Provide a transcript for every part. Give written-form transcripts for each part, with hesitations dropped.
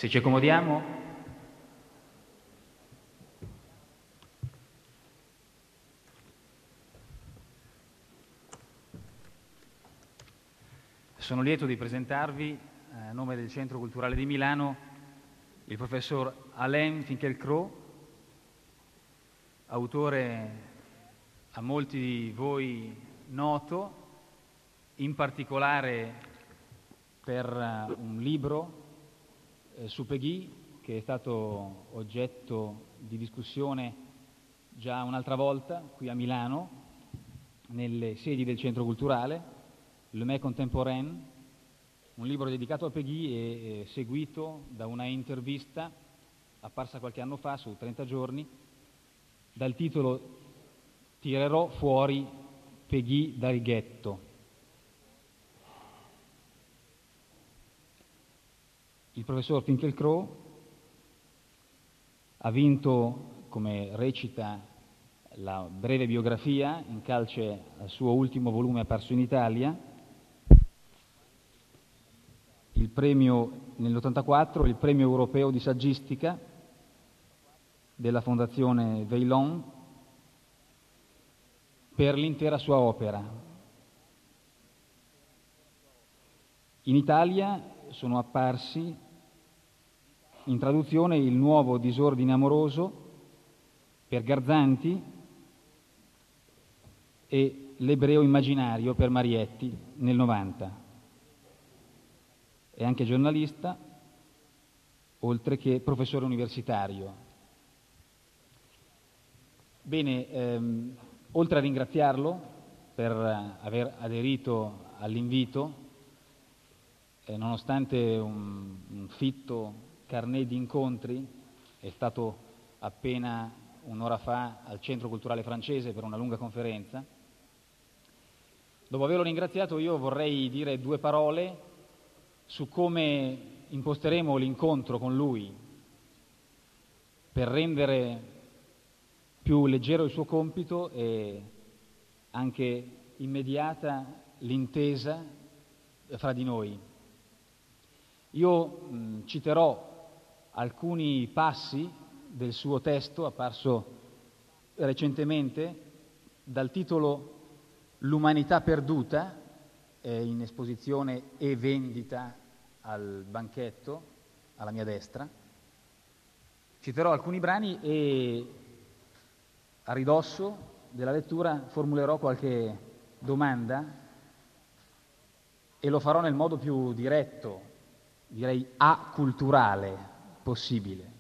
Se ci accomodiamo. Sono lieto di presentarvi, a nome del Centro Culturale di Milano, il professor Alain Finkielkraut, autore a molti di voi noto, in particolare per un libro su Péguy, che è stato oggetto di discussione già un'altra volta qui a Milano, nelle sedi del Centro Culturale, Le Mai Contemporain, un libro dedicato a Péguy e seguito da una intervista apparsa qualche anno fa su 30 giorni dal titolo Tirerò fuori Péguy dal ghetto. Il professor Finkielkraut ha vinto, come recita la breve biografia in calce al suo ultimo volume apparso in Italia, il premio nell'84, il premio europeo di saggistica della Fondazione Veillon per l'intera sua opera. In Italia sono apparsi in traduzione Il nuovo disordine amoroso per Garzanti e L'ebreo immaginario per Marietti nel 90. È anche giornalista, oltre che professore universitario. Bene, oltre a ringraziarlo per aver aderito all'invito, nonostante un fitto carnet di incontri, è stato appena un'ora fa al Centro Culturale Francese per una lunga conferenza. Dopo averlo ringraziato, io vorrei dire due parole su come imposteremo l'incontro con lui per rendere più leggero il suo compito e anche immediata l'intesa fra di noi. Io citerò alcuni passi del suo testo apparso recentemente dal titolo L'umanità perduta, in esposizione e vendita al banchetto alla mia destra. Citerò alcuni brani e a ridosso della lettura formulerò qualche domanda e lo farò nel modo più diretto, direi aculturale possibile.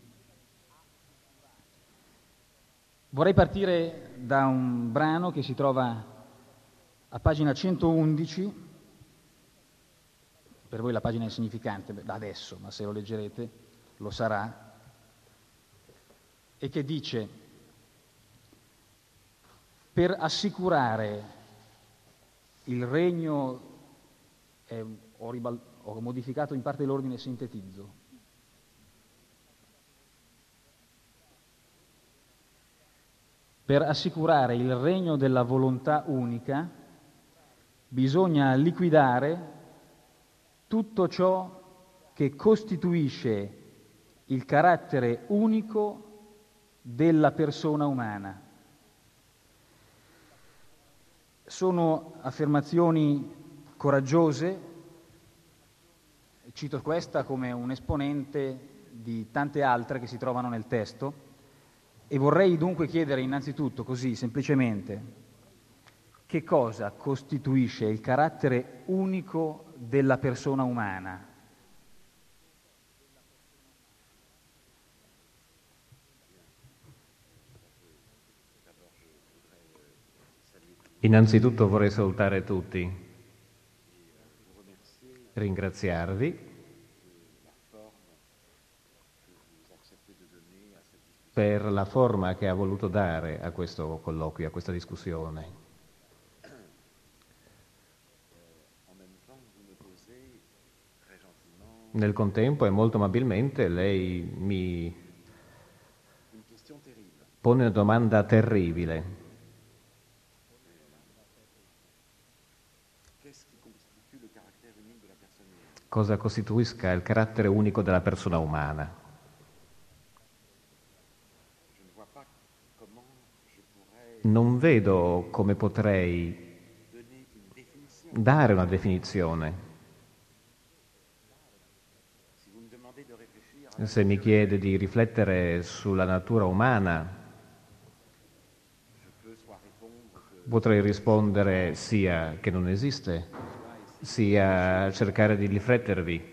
Vorrei partire da un brano che si trova a pagina 111, per voi la pagina è insignificante da adesso, ma se lo leggerete lo sarà, e che dice: per assicurare il regno, ho modificato in parte l'ordine e sintetizzo, per assicurare il regno della volontà unica bisogna liquidare tutto ciò che costituisce il carattere unico della persona umana. Sono affermazioni coraggiose, cito questa come un esponente di tante altre che si trovano nel testo, e vorrei dunque chiedere innanzitutto, così semplicemente, che cosa costituisce il carattere unico della persona umana? Innanzitutto vorrei salutare tutti, ringraziarvi per la forma che ha voluto dare a questo colloquio, a questa discussione. Nel contempo e molto amabilmente lei mi pone una domanda terribile. cosa costituisca il carattere unico della persona umana. Non vedo come potrei dare una definizione. Se mi chiede di riflettere sulla natura umana, potrei rispondere sia che non esiste, sia cercare di riflettervi.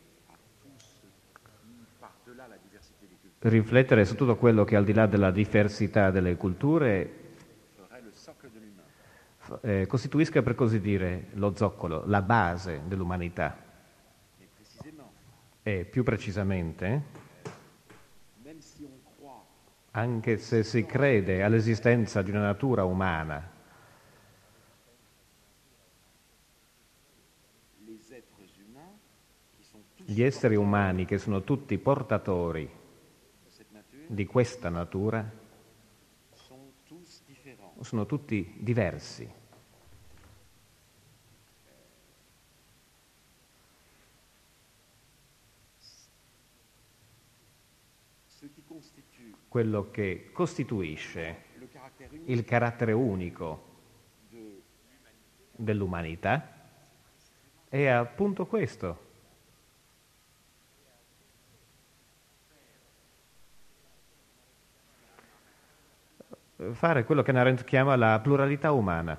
Riflettere su tutto quello che al di là della diversità delle culture costituisca, per così dire, lo zoccolo, la base dell'umanità. E più precisamente, anche se si crede all'esistenza di una natura umana, gli esseri umani che sono tutti portatori di questa natura sono tutti diversi. Quello che costituisce il carattere unico dell'umanità è appunto questo. Fare quello che Arendt chiama la pluralità umana.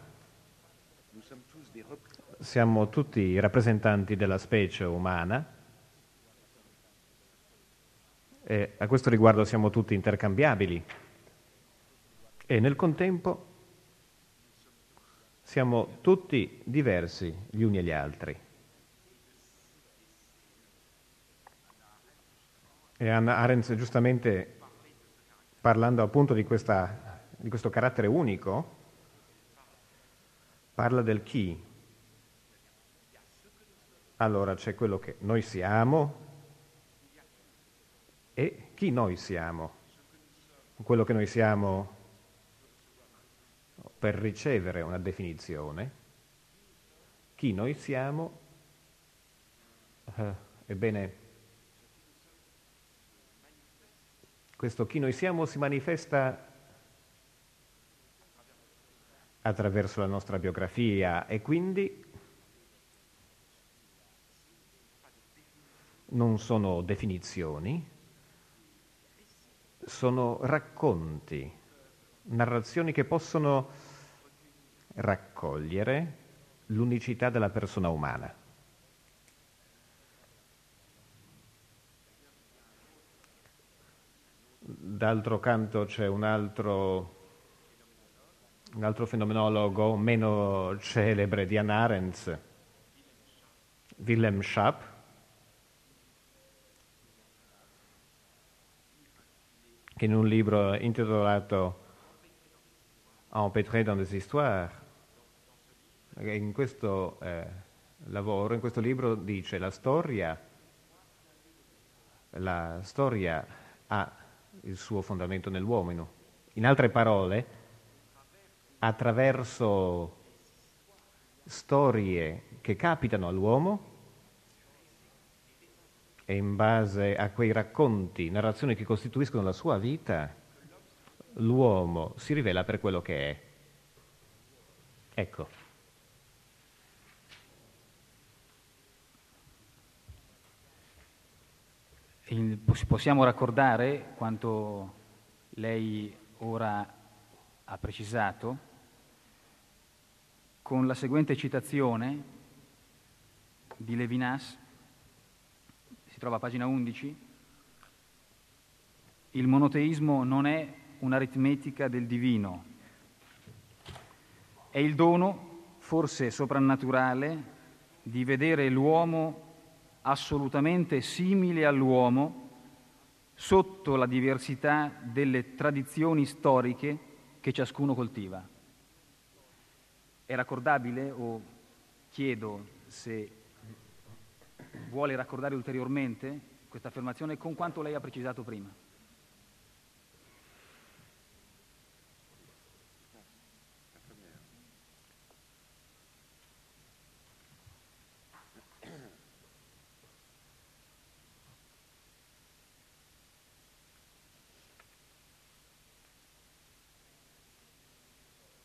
Siamo tutti rappresentanti della specie umana e a questo riguardo siamo tutti intercambiabili e nel contempo siamo tutti diversi gli uni agli altri. E Hannah Arendt, giustamente parlando appunto di questo carattere unico, parla del chi. Allora c'è quello che noi siamo e chi noi siamo. Quello che noi siamo per ricevere una definizione. Chi noi siamo, ebbene, questo chi noi siamo si manifesta attraverso la nostra biografia e quindi non sono definizioni, sono racconti, narrazioni che possono raccogliere l'unicità della persona umana. D'altro canto c'è un altro fenomenologo meno celebre di Hannah Arendt, Wilhelm Schaap, che in un libro intitolato Empêtré dans des histoires, in questo lavoro, in questo libro dice la storia ha il suo fondamento nell'uomo. In altre parole, attraverso storie che capitano all'uomo e in base a quei racconti, narrazioni che costituiscono la sua vita, l'uomo si rivela per quello che è. Ecco. Possiamo raccordare quanto lei ora ha precisato con la seguente citazione di Levinas, si trova a pagina 11: il monoteismo non è un'aritmetica del divino, è il dono, forse soprannaturale, di vedere l'uomo assolutamente simile all'uomo sotto la diversità delle tradizioni storiche che ciascuno coltiva. È raccordabile o chiedo se vuole raccordare ulteriormente questa affermazione con quanto lei ha precisato prima?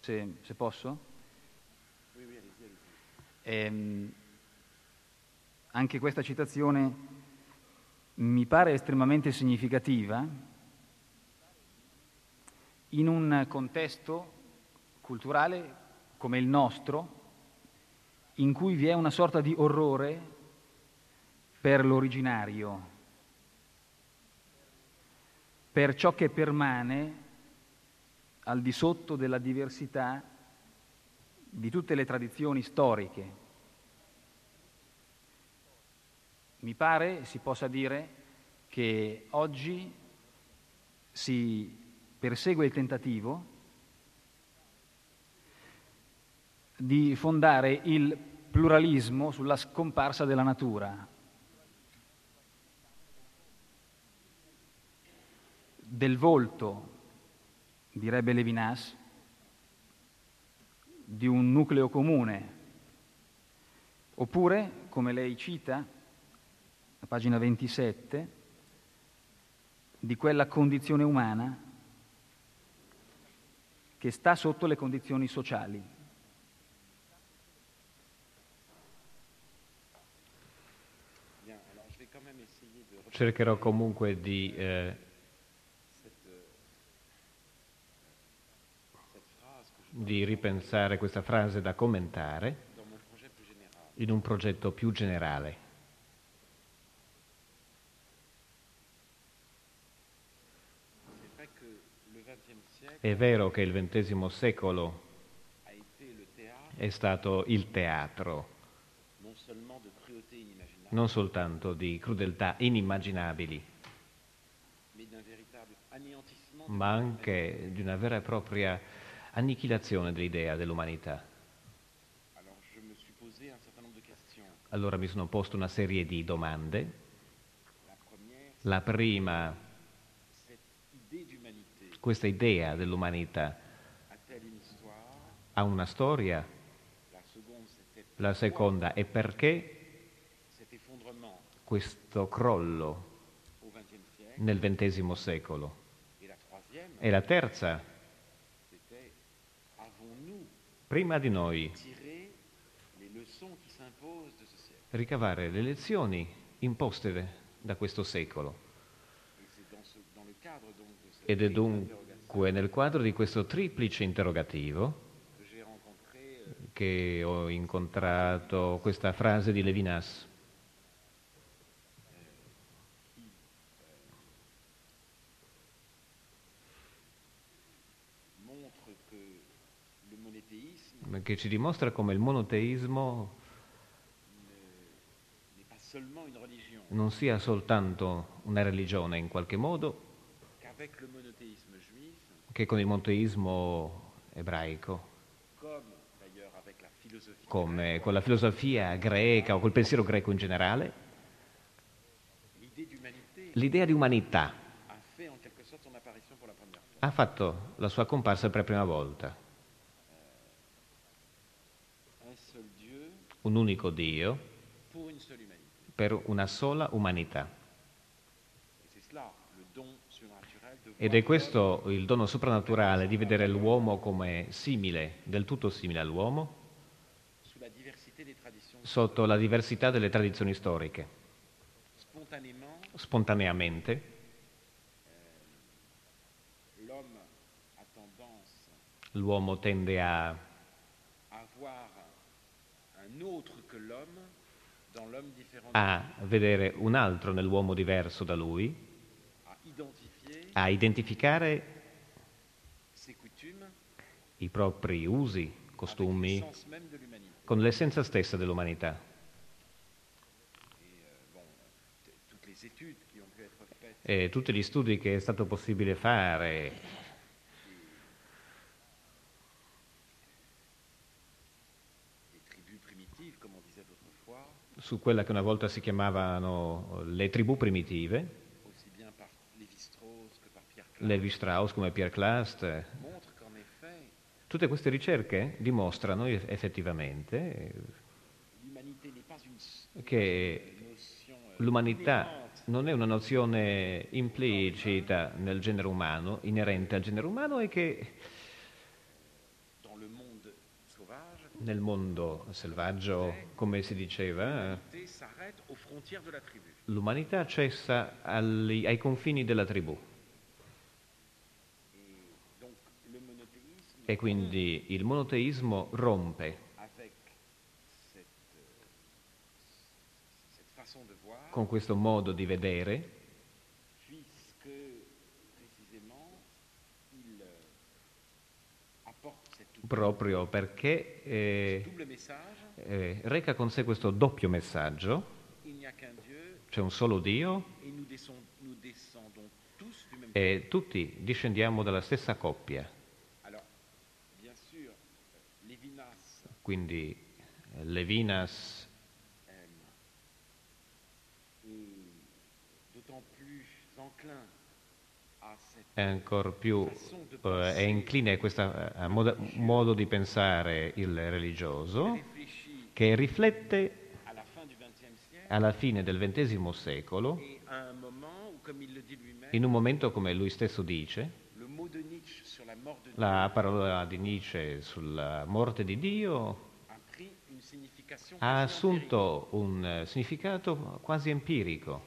se posso. Anche questa citazione mi pare estremamente significativa in un contesto culturale come il nostro, in cui vi è una sorta di orrore per l'originario, per ciò che permane al di sotto della diversità di tutte le tradizioni storiche. Mi pare si possa dire che oggi si persegue il tentativo di fondare il pluralismo sulla scomparsa della natura, del volto, direbbe Levinas, di un nucleo comune, oppure, come lei cita, a pagina 27, di quella condizione umana che sta sotto le condizioni sociali. Cercherò comunque di ripensare questa frase da commentare in un progetto più generale. È vero che il XX secolo è stato il teatro non soltanto di crudeltà inimmaginabili, ma anche di una vera e propria annichilazione dell'idea dell'umanità. Allora mi sono posto una serie di domande. La prima, questa idea dell'umanità ha una storia? La seconda è perché questo crollo nel XX secolo? E la terza, prima di noi, ricavare le lezioni imposte da questo secolo. Ed è dunque nel quadro di questo triplice interrogativo che ho incontrato questa frase di Levinas. Che ci dimostra come il monoteismo non sia soltanto una religione in qualche modo, che con il monoteismo ebraico, come con la filosofia greca o col pensiero greco in generale, l'idea di umanità ha fatto la sua comparsa per la prima volta. Un unico Dio per una sola umanità. Ed è questo il dono soprannaturale di vedere l'uomo come simile, del tutto simile all'uomo, sotto la diversità delle tradizioni storiche. Spontaneamente, l'uomo tende a vedere un altro nell'uomo diverso da lui, a identificare i propri usi, costumi, con l'essenza stessa dell'umanità. E tutti gli studi che è stato possibile fare su quella che una volta si chiamavano le tribù primitive, Lévi-Strauss come Pierre Clastres. Tutte queste ricerche dimostrano effettivamente che l'umanità non è una nozione implicita nel genere umano, inerente al genere umano, e che nel mondo selvaggio, come si diceva, s'arrête aux frontières de la tribu. l'umanità cessa ai confini della tribù. Et donc le monothéisme E quindi il monoteismo rompe avec cette façon de voir, con questo modo di vedere, puisque précisément il apporte cette proprio perché double message, reca con sé questo doppio messaggio: il n'y a qu'un Dieu c'è un solo Dio et nous descendons tous du même e tutti discendiamo dalla stessa coppia. Alors, bien sûr, Lévinas Quindi Levinas est d'autant plus enclin à cette è ancora più è incline a questo modo di pensare il religioso, réfléchit che riflette à la fin du XXe siècle alla fine del XX secolo, et à un moment où, comme il le dit lui-même, in un momento, come lui stesso dice, le mot de Nietzsche sur la mort de Dieu la parola di Nietzsche sulla morte di Dio a pris une signification ha quasi empirique. assunto un significato quasi empirico.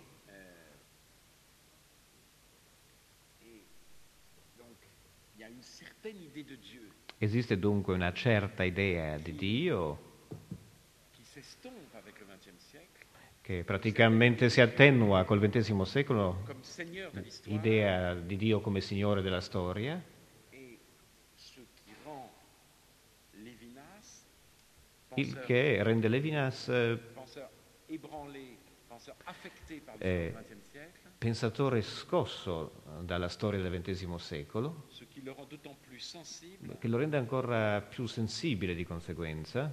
Et donc, il y a une certaine idée de Dieu Esiste dunque una certa idea di Dio qui s'estompe avec le XXe siècle che praticamente si attenua col XX secolo, comme Seigneur de l'histoire, idea di Dio come Signore della storia, et ce qui rend Lévinas, il che rende Levinas penseur ébranlé, penseur affecté par Eh, l'histoire du XXe siècle, pensatore scosso dalla storia del XX secolo, ce qui le rend d'autant plus sensible che lo rende ancora più sensibile di conseguenza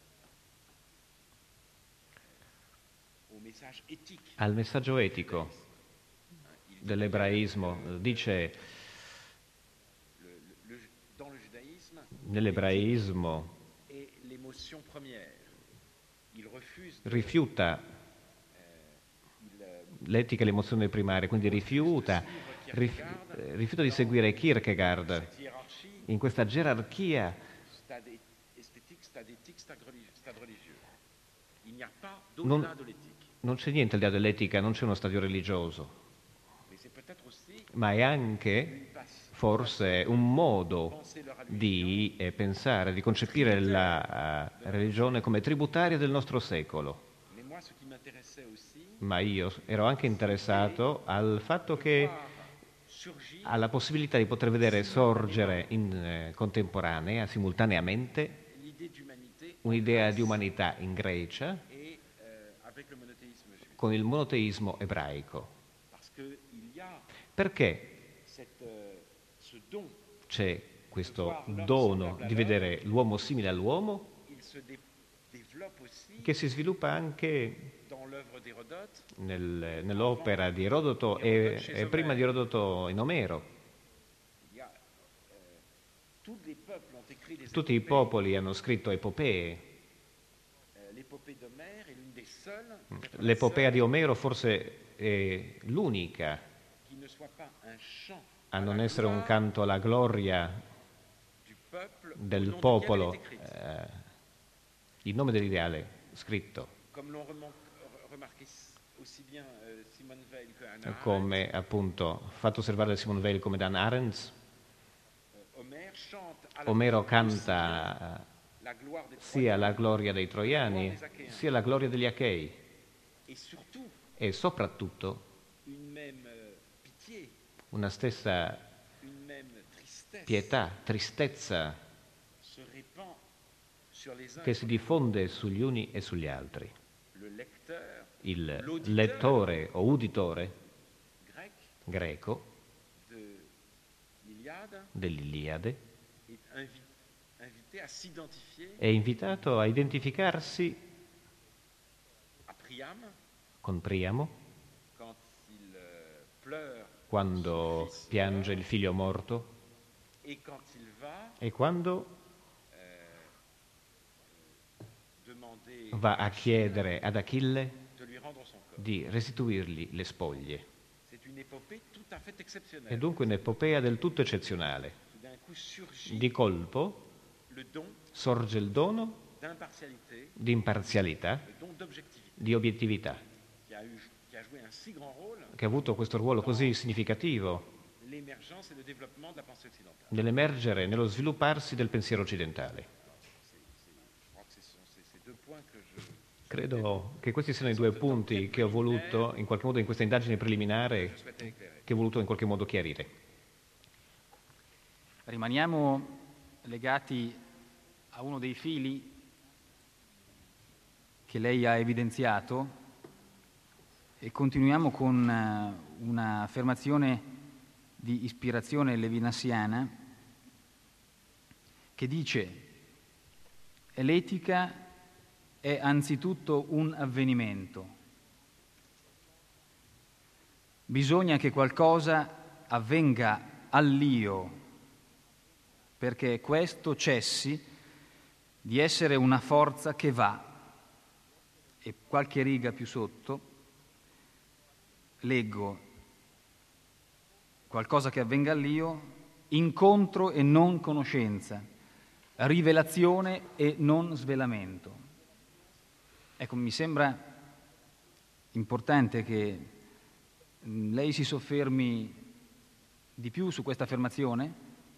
au message éthique al messaggio etico Il- dell'ebraismo. Dice dans le judaïsme, nell'ebraismo est l'émotion première. Il refuse de, rifiuta l'etica e l'emozione primaria, quindi rifiuta di seguire Kierkegaard cette hiérarchie, in questa gerarchia stade esthétique, stade éthique, stade religieux. Il n'y a pas Non- d'au-delà de l'éthique. non c'è niente al di là dell'etica, non c'è uno stadio religioso, Mais c'est peut-être aussi ma è anche forse un modo penser le religion di pensare, di concepire la religione come tributaria del nostro secolo. Mais moi, ce qui m'intéressait aussi, Ma io ero anche interessato al fatto che surgit alla possibilità di poter vedere sorgere in contemporanea, simultaneamente, l'idée d'humanité un'idea di umanità in Grecia et avec le monothéisme juif. con il monoteismo ebraico. Parce qu'il y a Perché ce don, c'è questo dono di vedere l'uomo simile all'uomo il se développe aussi che si sviluppa anche dans l'œuvre d'Hérodote. nell'opera di Erodoto e prima di Erodoto in Omero. Il y a, tous les peuples ont écrit des Tutti i épopées. popoli hanno scritto epopee. L'épopée d'Homère est l'une des seules, peut-être la L'epopea di seule, Omero forse è l'unica qui ne soit pas un chant a à non la essere un gloire canto alla gloria du peuple au del nom duquel popolo, elle est écrite. il nome dell'ideale scritto, Comme l'ont remarqué aussi bien Simone Weil que Hannah come appunto fatto osservare da Simone Weil come Dan Arendt. Arendt, Homère chante à la Omero fois aussi canta la gloire des sia la Troyens gloria dei Troiani, sia la gloria degli Achei et surtout e soprattutto une même pitié, una stessa une même tristesse pietà, tristezza se répand sur les uns che et si sur les diffonde sugli uni e sugli altri. autres. Le lecteur Il lettore o uditore grec greco de l'Iliade dell'Iliade est invité à s'identifier è invitato a identificarsi à Priam con Priamo quand il pleure quando son fils piange il mort, figlio morto et quand il va e quando demander va a chiedere ad Achille de lui rendre son corps. di restituirgli le spoglie. C'est une épopée tout à fait È exceptionnelle. dunque un'epopea del tutto eccezionale. Tout d'un coup surgit Di colpo le don sorge il dono d'impartialité, di imparzialità, donc d'objectivité, di obiettività, qui a joué un si grand rôle che ha avuto questo ruolo così significativo l'émergence et le développement de la pensée occidentale. nell'emergere, nello svilupparsi del pensiero occidentale. Je crois que ce sont ces deux points que Credo che questi siano i due punti che ho voluto, in qualche modo, in questa indagine preliminare, che ho voluto in qualche modo chiarire. Rimaniamo legati a uno dei fili che lei ha evidenziato e continuiamo con un'affermazione di ispirazione levinasiana che dice: l'etica è anzitutto un avvenimento. Bisogna che qualcosa avvenga all'io perché questo cessi di essere una forza che va. E qualche riga più sotto leggo: qualcosa che avvenga all'io, incontro e non conoscenza, rivelazione e non svelamento. Ecco, mi sembra importante che lei si soffermi di più su questa affermazione,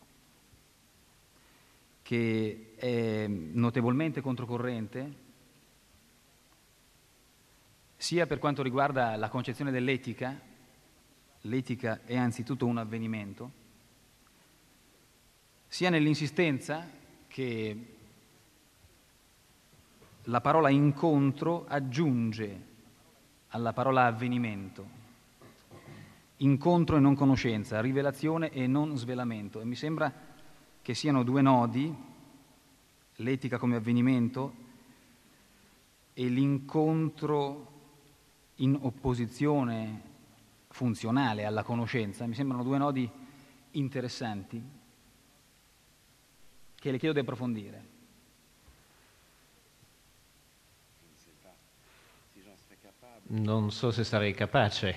che è notevolmente controcorrente, sia per quanto riguarda la concezione dell'etica. L'etica è anzitutto un avvenimento, sia nell'insistenza che la parola incontro aggiunge alla parola avvenimento, incontro e non conoscenza, rivelazione e non svelamento. E mi sembra che siano due nodi, l'etica come avvenimento e l'incontro in opposizione funzionale alla conoscenza, mi sembrano due nodi interessanti che le chiedo di approfondire. Non so se sarei capace.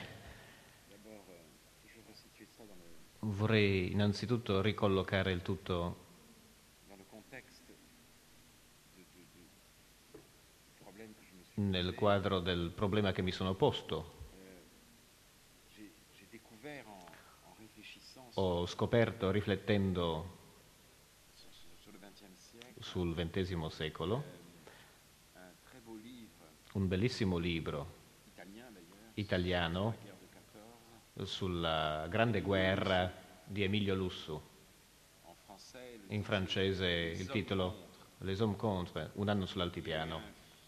Vorrei innanzitutto ricollocare il tutto nel quadro del problema che mi sono posto. Ho scoperto, riflettendo sul XX secolo, un bellissimo libro italiano sulla Grande Guerra di Emilio Lussu. In francese il titolo Les hommes contre, un anno sull'altipiano.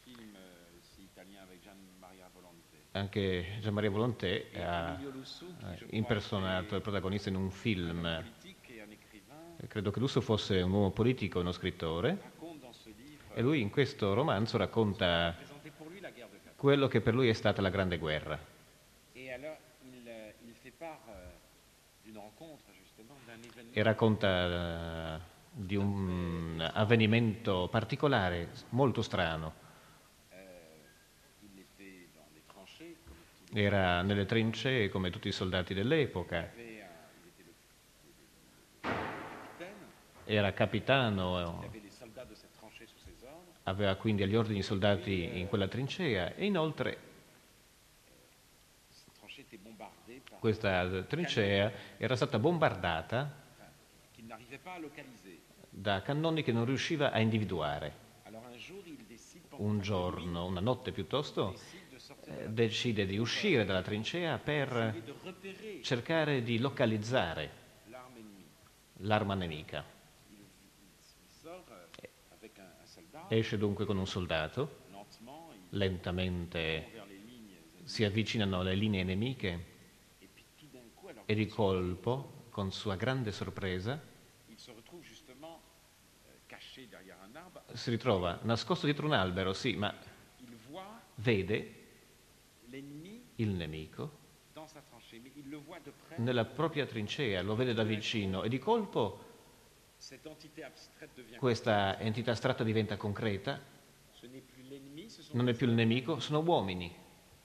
Anche Jean Maria Volonté ha impersonato il protagonista in un film. Credo che Lussu fosse un uomo politico e uno scrittore, e lui in questo romanzo racconta quello che per lui è stata la Grande Guerra. E racconta di un avvenimento particolare, molto strano. Era nelle trincee come tutti i soldati dell'epoca. Era capitano, aveva quindi agli ordini i soldati in quella trincea e inoltre questa trincea era stata bombardata da cannoni che non riusciva a individuare. Un giorno, una notte piuttosto, decide di uscire dalla trincea per cercare di localizzare l'arma nemica. Esce dunque con un soldato, lentamente si avvicinano alle linee nemiche e di colpo, con sua grande sorpresa, si ritrova nascosto dietro un albero, sì, ma vede il nemico nella propria trincea, lo vede da vicino e di colpo questa entità astratta diventa concreta, non è più il nemico, sono uomini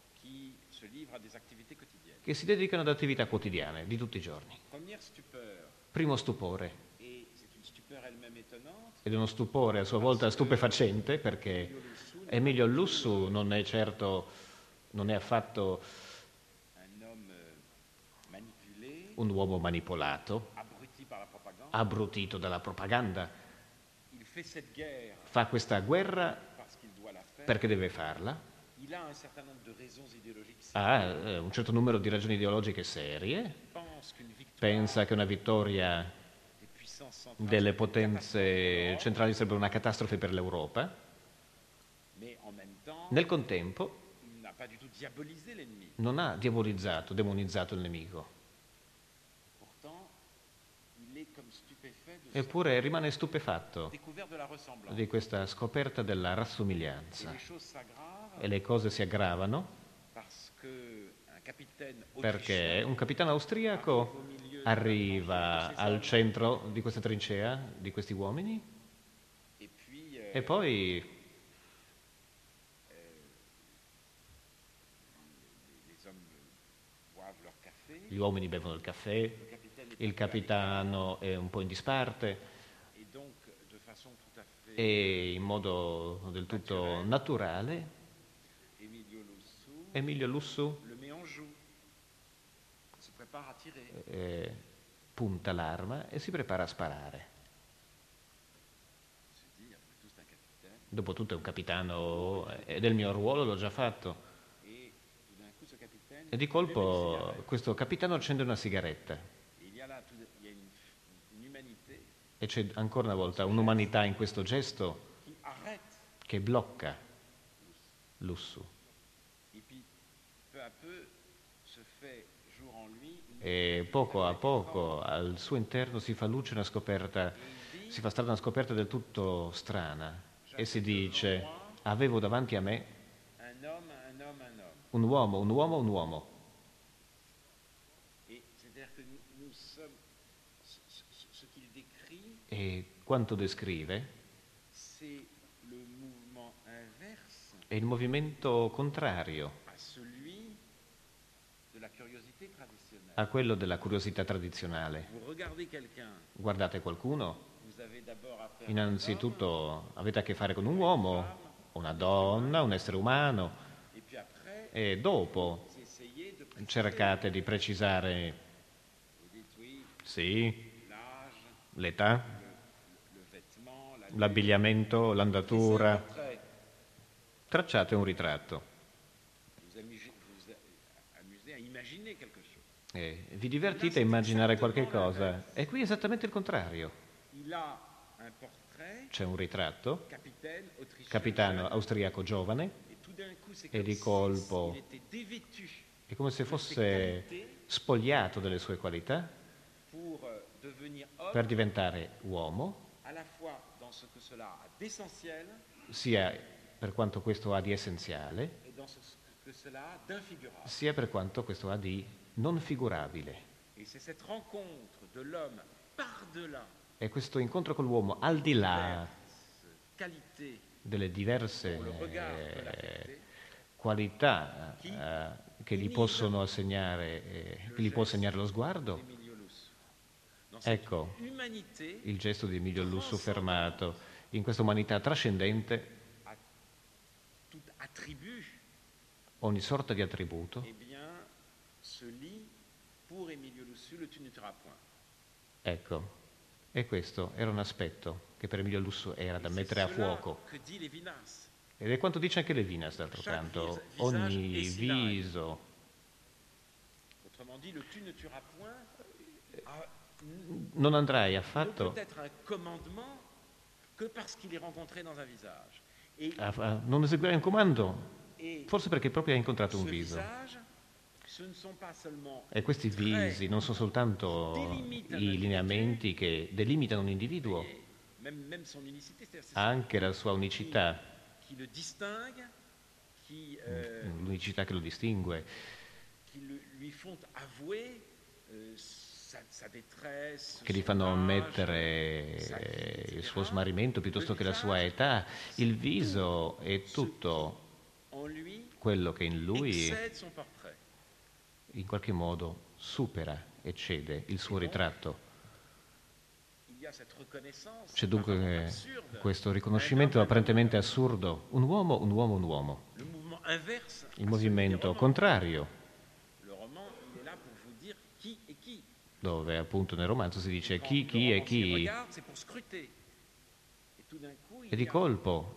che si dedicano ad attività quotidiane di tutti i giorni. Primo stupore, ed è uno stupore a sua volta stupefacente, perché Emilio Lussu non è affatto un homme manipulé, un uomo manipolato, abruti par la propagande. abbrutito dalla propaganda. Il fait cette guerre Fa questa guerra parce qu'il doit la faire. perché deve farla, Il a un certain nombre de raisons idéologiques. ha un certo numero di ragioni ideologiche serie, Pense qu'une victoire pensa che una vittoria des puissances centrales delle serait une potenze catastrophe, centrali sarebbe una catastrofe per l'Europa. mais en même temps, Nel contempo il n'a pas du tout diabolisé l'ennemi. non ha diabolizzato, demonizzato il nemico, Pourtant, il est comme stupéfait de eppure rimane stupefatto découverte de la ressemblance. di questa scoperta della Et rassomiglianza. les choses s'aggravent E le cose si aggravano parce que un capitaine perché autrichien un capitano austriaco arriva al centro di questa trincea, di questi uomini, et puis e poi les hommes boivent leur café. gli uomini bevono il caffè, Le capitaine est il capitano è un po' in disparte et donc de façon tout à fait e in modo del tutto naturale Emilio Lussu Emilio Lussu le met en joue. Se prépare à tirer. punta l'arma e si prepara a sparare. Se dit après tout c'est un capitaine Dopotutto è un capitano e del mio ruolo l'ho già fatto. et tout d'un coup ce capitaine E di colpo questo capitano accende una sigaretta il y a là il y a une humanité e c'è ancora una volta un'umanità in questo gesto qui arrête che blocca Lussu. et puis peu à peu se fait jour en lui une E poco a poco al suo interno si fa luce una scoperta, si fa strada una scoperta del tutto strana e si dice: avevo davanti a me un homme, un homme, un homme. un uomo, un uomo, un uomo. Et c'est-à-dire que nous sommes ce qu'il décrit, E quanto descrive c'est le mouvement inverse è il movimento contrario à celui de la curiosité traditionnelle. a quello della curiosità tradizionale. Vous regardez quelqu'un, Guardate qualcuno, vous avez d'abord affaire à un homme, innanzitutto avete a che fare con un uomo, una donna, un essere umano, et puis après, e dopo vous essayez de préciser. cercate di precisare, Vous dites oui, sì, l'âge, l'età, le vêtement, la l'abbigliamento, l'andatura, portrait. tracciate un ritratto. Vous amusez à imaginer quelque chose. E vi divertite a immaginare qualche cosa. E qui è esattamente il contrario. Il a un portrait, C'è un ritratto, capitaine autrichien, capitano austriaco giovane, et tout d'un coup c'est E comme di colpo s'il était dévêtu è come se de ses fosse qualités spogliato delle sue qualità pour devenir homme, per diventare uomo, à la fois dans ce que cela a d'essentiel sia per quanto questo ha di essenziale, et dans ce que cela a d'infigurable. sia per quanto questo ha di non figurabile. Et c'est cette rencontre de l'homme par-delà E questo incontro con l'uomo, al di là qualité delle diverse pour le regard peut l'affecter, qualità che gli possono assegnare, che gli può assegnare lo sguardo, Emilio Lussu. Dans cette ecco humanité il gesto di Emilio Lussu fermato in questa umanità trascendente à tout attribut, ogni sorta di attributo. eh bien, se lie pour Emilio Lussu le tu ne tueras point. Ecco, e questo era un aspetto che per Emilio Lussu era da C'est mettere a cela fuoco. que dit Lévinas. Ed è quanto dice anche Levinas, d'altro Chaque canto. visage Ogni est sinai. viso, Autrement dit, le tu ne tueras point non andrai ne affatto, peut être un commandement que parce qu'il est rencontré dans un visage. Et, non eseguirai un comando, et forse perché proprio hai incontrato un ce viso. visage, ce ne sont pas seulement E questi visi non sono soltanto i lineamenti che delimitano un individuo, même son unicité, c'est-à-dire ha anche la sua unicità, qui le distingue, qui l'unicità che lo distingue, lui font avouer sa détresse, che gli son fanno âge, ammettere sa vie, il etc. suo smarrimento piuttosto che la sua età. Il viso è tutto en lui quello che in lui excède son portrait. in qualche modo supera, eccede il suo ritratto. Il y C'è dunque questo riconoscimento apparentemente assurdo. Un uomo, un uomo, un uomo. Il movimento contrario, dove appunto nel romanzo si dice chi è chi, e di colpo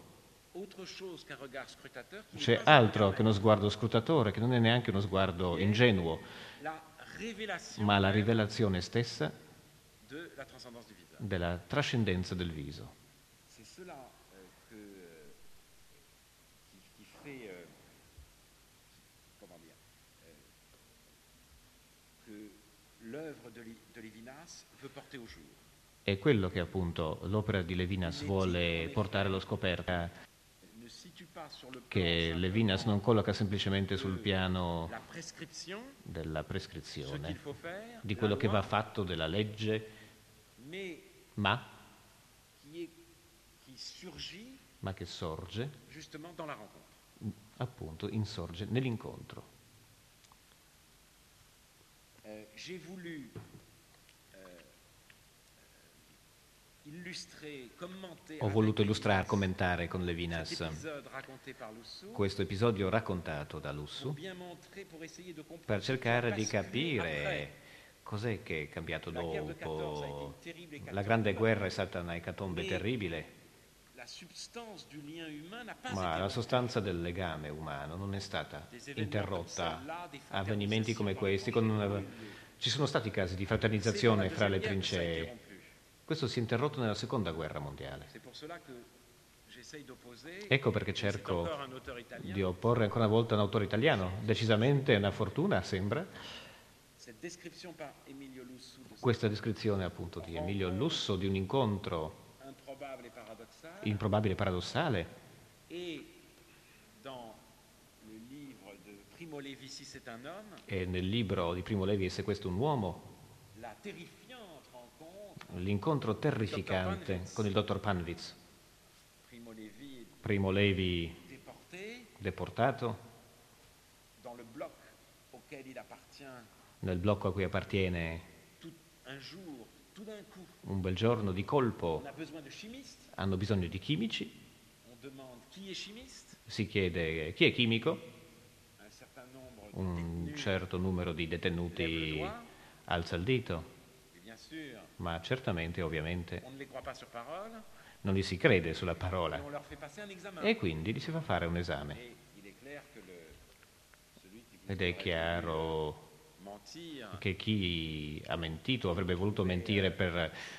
c'è altro che uno sguardo scrutatore, che non è neanche uno sguardo ingenuo, ma la rivelazione stessa della trascendenza del viso. C'est cela qui fait, comment dire, que l'œuvre de Lévinas veut porter au jour. È quello che appunto l'opera di Levinas vuole portare allo scoperto, Ne situe pas sur le plan che Levinas non colloca semplicemente sul piano la prescription, della ce prescrizione, qu'il faut faire, di la quello che loi, va fatto, della legge, mais ma qui surgit che sorge, justement dans la rencontre. appunto, insorge nell'incontro. J'ai voulu illustrer, commenter Ho voluto illustrare, commentare con Levinas cet épisode raconté par Lussou, questo episodio raccontato da pour Lussu bien montrer, pour essayer de comprendre per cercare di ce qui a basculé capire après. cos'è che è cambiato La guerre de 14 a été dopo. une terrible hécatombe. La grande guerra è stata una ecatombe terribile, La substance du lien humain n'a pas ma été la sostanza del legame umano non è stata Des événements interrotta. comme celle-là, des Avvenimenti come questi, fraternisations ci sono stati casi di C'est dans fraternizzazione la fra le Deuxième Guerre que ça a été trincee. rompu. Questo si è interrotto nella seconda guerra mondiale. C'est pour cela que j'essaye d'opposer. Ecco perché et c'est cerco encore un auteur italien. di opporre ancora una volta un autore italiano. Decisamente è una fortuna, sembra. Cette description par Emilio Lussu de Questa descrizione appunto di Emilio Lusso di un incontro ce improbable et paradoxal. improbabile e paradossale, Et dans le livre de Primo Levi, Si c'est un homme, e nel libro di Primo Levi, Se questo è un uomo, la terrifiante rencontre. l'incontro terrificante con il dottor Panvitz. Primo Levi Primo Levi déporté deportato dans le bloc auquel il appartient nel blocco a cui appartiene. un jour, tout d'un coup. Un bel giorno di colpo On a besoin de chimistes. hanno bisogno di chimici, On demande qui est chimiste. si chiede chi è chimico, Un certain nombre de un détenus certo numero di lèvent le detenuti doigt. alza il dito, Et bien sûr, ma certamente, ovviamente, on ne les croit pas sur parole. non gli si crede sulla Et parola on leur fait passer un examen. e quindi gli si fa fare un esame. Et il est clair que celui qui Ed è voudrait chiaro mentir che chi ha mentito avrebbe voluto mentire per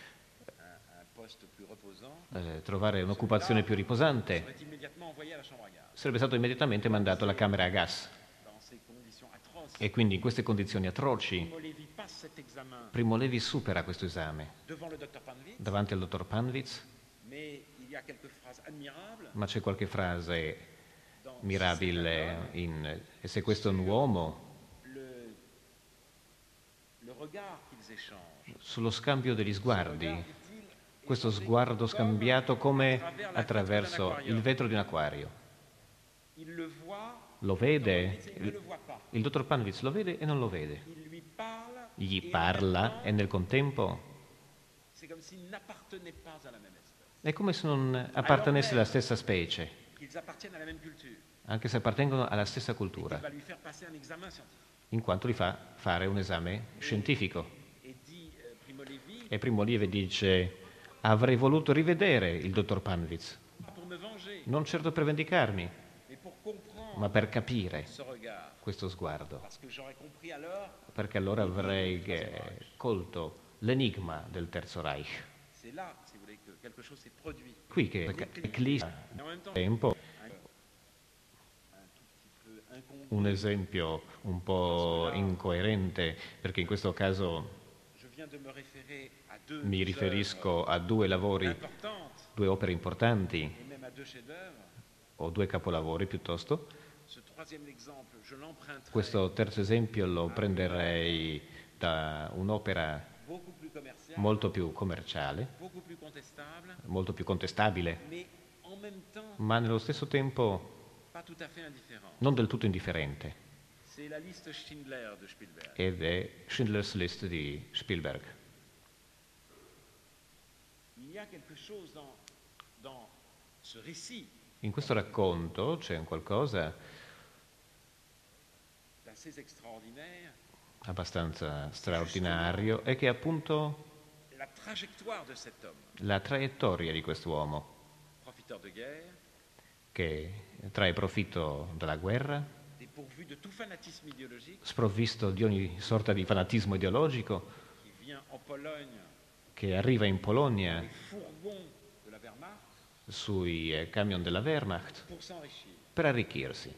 un poste plus reposant trovare un'occupazione più riposante, serait immédiatement envoyé à la chambre à gaz. sarebbe stato immediatamente mandato alla camera a gas. Dans ces conditions atroces, E quindi in queste condizioni atroci Primo Levi passe cet examen Primo Levi supera questo esame devant le docteur Panvitz, davanti al dottor Panvitz, mais il y a quelques phrases admirables ma c'è qualche frase dans mirabile in "E se questo è un uomo", le regard qu'ils échangent. sullo scambio degli sguardi, Dit-il, questo sguardo scambiato come attraverso il vetro di un acquario. il le voit, Lo il vede, ne le voit pas. il dottor Panvitz lo vede e non lo vede. Il lui parle, Gli et en parla même temps, e nel contempo c'est comme s'ils n'appartenaient pas à la même espèce, è come se non appartenesse alla stessa specie, qu'ils appartiennent à la même culture. anche se appartengono alla stessa Il cultura, va lui faire passer un examen scientifique. in quanto gli fa fare un esame scientifico. Et dit Primo Levi, E Primo Levi dice: avrei voluto rivedere il dottor Panvitz, pas pour me venger, non certo per vendicarmi, mais pour comprendre ma per capire ce regard. questo sguardo, Parce que j'aurais compris alors, perché allora avrei colto l'enigma del Terzo Reich. c'est là, si vous voulez, que quelque chose s'est produit. Qui che l'Eclisse Et en même temps, tempo, un tout petit peu incongru. un esempio un po' incoerente, perché in questo caso Je viens de me référer à deux mi riferisco a due lavori, importantes due opere importanti, et même à deux chefs-d'œuvre. o due capolavori piuttosto. Ce troisième exemple, je l'emprunterai Questo terzo esempio lo prenderei da un'opera beaucoup plus commercial, molto più commerciale, beaucoup plus contestable, molto più contestabile, mais en même temps ma nello stesso tempo pas tout à fait indifférent. non del tutto indifferente, C'est la liste Schindler de Spielberg. ed è Schindler's List di Spielberg. il y a quelque chose dans ce récit In questo racconto c'è un qualcosa d'assez extraordinaire, abbastanza straordinario e che è appunto la trajectoire de cet homme, la traiettoria di quest'uomo profiteur de guerre, che trae profitto dalla guerra, dépourvu de tout fanatisme idéologique, sprovvisto di ogni sorta di fanatismo ideologico, qui vient en Pologne che arriva in les Polonia fourgons de la Wehrmacht sui camion della Wehrmacht pour s'enrichir, per arricchirsi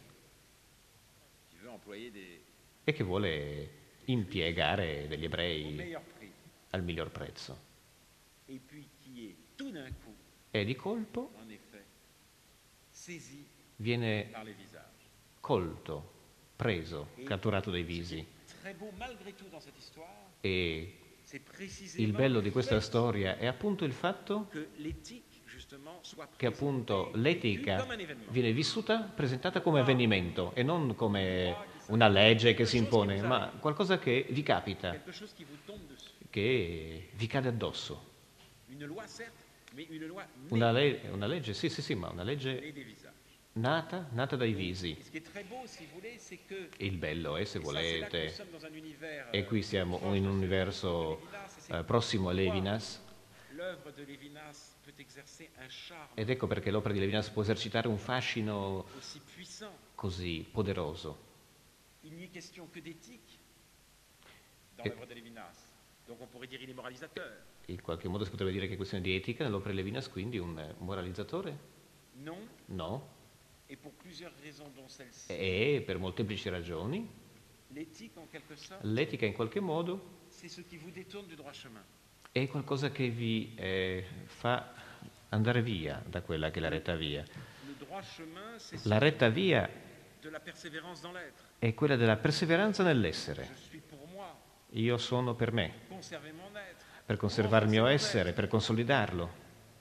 qui veut employer e che vuole impiegare degli au ebrei meilleur prix, al miglior prezzo. et puis qui est tout d'un coup, E di colpo en effet, saisi viene par les visages. colto, preso, catturato dai visi. Très beau malgré tout dans cette histoire, E c'est il précisément bello le di questa fait storia è appunto il fatto que l'éthique, justement, soit che appunto présentée, vécue l'etica comme un événement. viene vissuta, presentata come avvenimento e non come una legge che si impone, ma qualcosa che vi capita, Quelque chose qui vous tombe dessus. che vi cade addosso. Une loi, certes, mais une loi Una legge, sì, ma una legge née des visages. nata dai visi. Et ce qui est très beau, si vous voulez, c'est que, Il bello è, se et ça, c'est là que nous volete, sommes dans un univers, e qui siamo proche in de un celui universo de Lévinas, et c'est prossimo a pourquoi Levinas, l'œuvre de Lévinas peut exercer un charme ed ecco perché l'opera di Levinas può esercitare un fascino aussi puissant. così poderoso. Il n'y est question que d'éthique dans Et- l'œuvre de Lévinas. Donc on pourrait dire il est moralisateur. In qualche modo si potrebbe dire che è questione di etica nell'opera di Levinas, quindi un moralizzatore? Non, No, et pour plusieurs raisons dont celle-ci. e per molteplici ragioni L'éthique, en quelque sorte, l'etica in qualche modo c'est ce qui vous détourne du droit chemin. è qualcosa che vi fa andare via da quella che è la retta via. Le droit chemin, c'est La retta via de la persévérance dans l'être. è quella della perseveranza nell'essere. Je suis pour moi, Io sono per me, conserver mon être, per conservare il mio essere, per consolidarlo,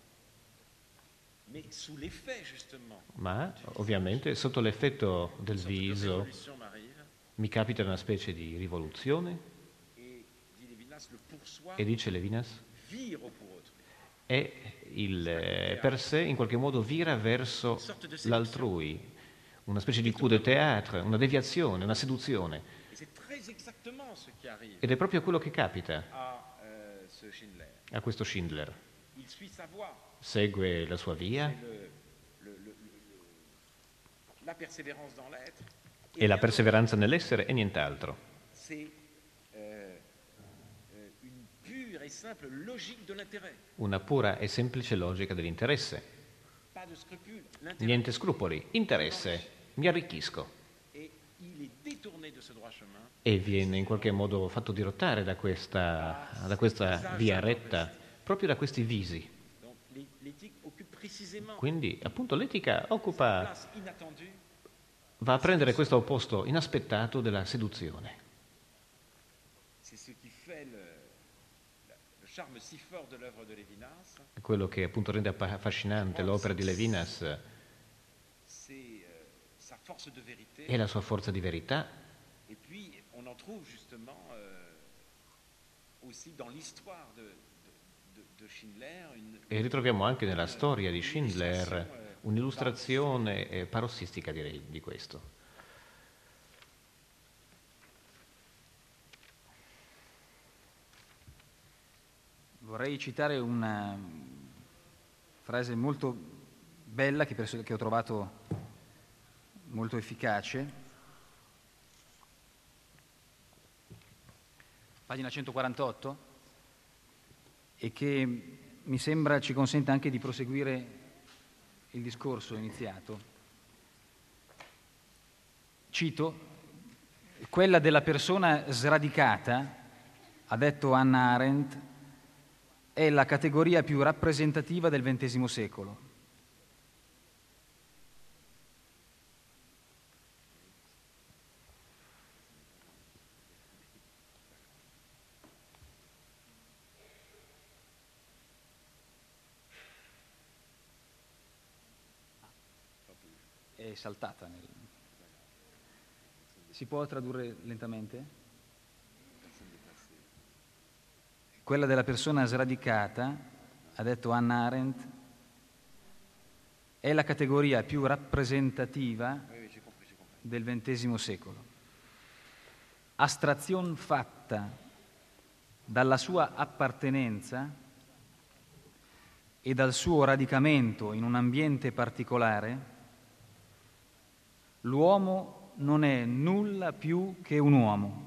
mais sous l'effet, justement, ma ovviamente sotto l'effetto del une sorte de viso révolution m'arrive, mi capita una specie di rivoluzione et, dit Lévinas, le pour soi, e dice Levinas, vire au pour autrui. e il per sé in qualche modo vira verso l'altrui, una specie di coup de théâtre, una deviazione, una seduzione. Et c'est très exactement ce qui arrive Ed è proprio quello che capita à ce Schindler. a questo Schindler. Il suit sa voie, Segue la sua via la persévérance dans l'être. e la bien perseveranza nell'essere e nient'altro. C'est une pure et simple logique de l'intérêt. Una pura e semplice logica dell'interesse. Pas de scrupule. L'intérêt. Niente scrupoli, interesse, mi arricchisco. Et il est détourné de ce droit chemin. E viene in qualche modo fatto dirottare da questa via retta, proprio da questi visi. Donc l'éthique occupe précisément Quindi appunto l'etica une occupa, place inattendue. va a prendere questo posto inaspettato della seduzione. C'est ce qui fait le charme si fort de l'œuvre de Lévinas. Quello che appunto rende affascinante l'opera di Levinas C'est sa force de vérité. è la sua forza di verità, Et puis, on en trouve justement aussi dans l'histoire de Schindler e ritroviamo anche nella storia di Schindler un'illustrazione parossistica, direi, di questo. Vorrei citare una frase molto bella che ho trovato molto efficace. Pagina 148, e che mi sembra ci consenta anche di proseguire il discorso iniziato. Cito: quella della persona sradicata, ha detto Hannah Arendt, è la categoria più rappresentativa del XX secolo. È saltata. Si può tradurre lentamente? Quella della persona sradicata, ha detto Hannah Arendt, è la categoria più rappresentativa del XX secolo. Astrazione fatta dalla sua appartenenza e dal suo radicamento in un ambiente particolare, l'uomo non è nulla più che un uomo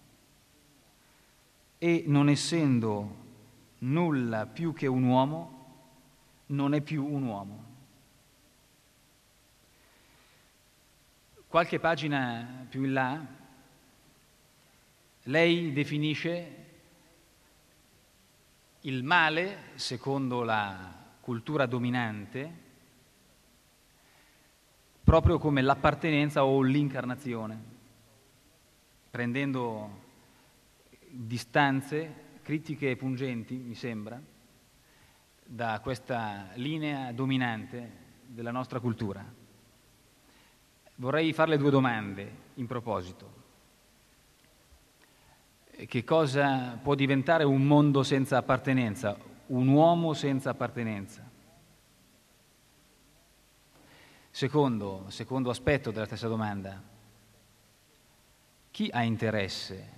e, non essendo nulla più che un uomo, non è più un uomo. Qualche pagina più in là, lei definisce il male, secondo la cultura dominante, proprio come l'appartenenza o l'incarnazione, prendendo distanze critiche e pungenti, mi sembra, da questa linea dominante della nostra cultura. Vorrei farle due domande in proposito. Che cosa può diventare un mondo senza appartenenza, un uomo senza appartenenza? Secondo aspetto della stessa domanda, chi ha interesse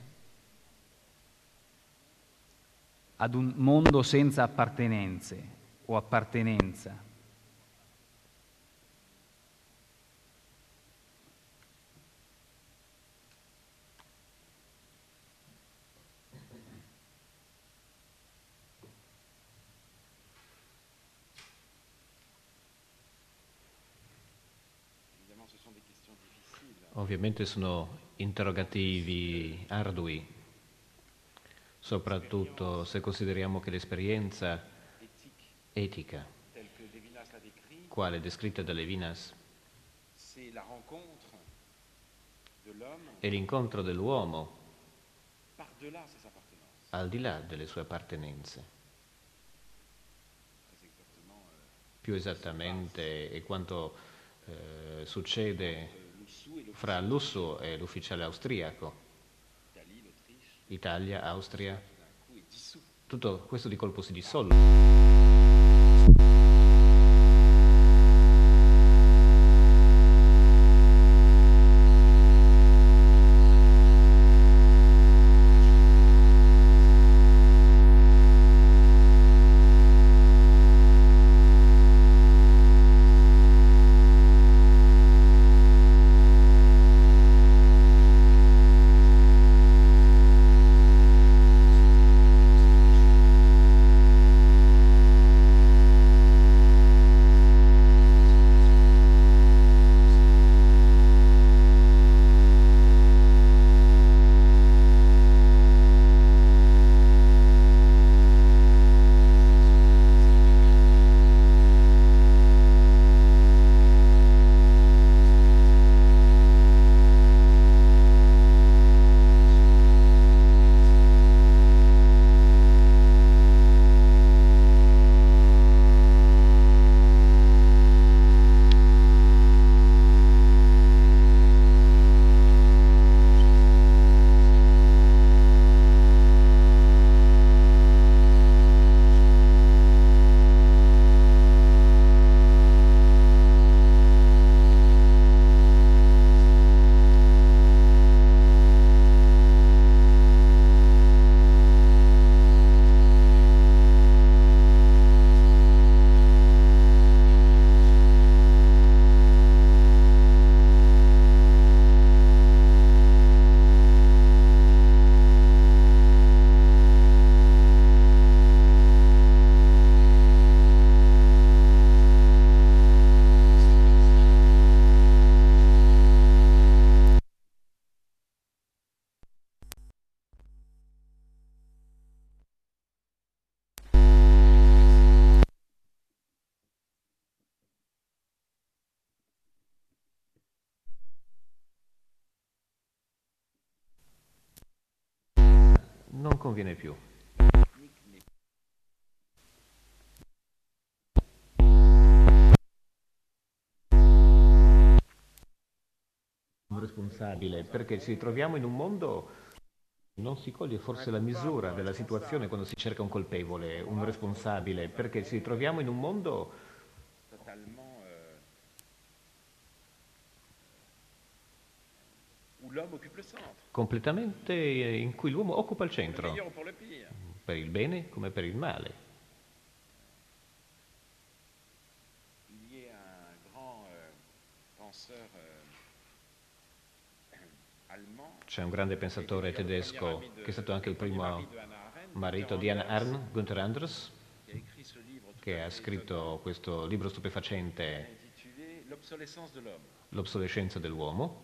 ad un mondo senza appartenenze o appartenenza? Ovviamente sono interrogativi ardui, soprattutto se consideriamo che l'esperienza etica, quale descritta da Levinas, è l'incontro dell'uomo al di là delle sue appartenenze. Più esattamente è quanto succede fra Lusso e l'ufficiale austriaco, Italia, Austria, tutto questo di colpo si dissolve. Non conviene più. Responsabile, perché ci troviamo in un mondo Non si coglie forse la misura della situazione quando si cerca un colpevole, un responsabile, perché ci troviamo in un mondo totalement où l'homme occupe le centre, completamente in cui l'uomo occupa il pour le centro, meilleur ou pour le pire. per il bene come per il male. Il y a un grand penseur allemand, C'è un grande pensatore tedesco che è stato anche il primo marito di Hannah Arendt, Günther Anders, qui a écrit ce livre tout che à ha fait scritto étonnant, questo libro stupefacente, intitulé L'obsolescence de l'homme. L'obsolescenza dell'uomo.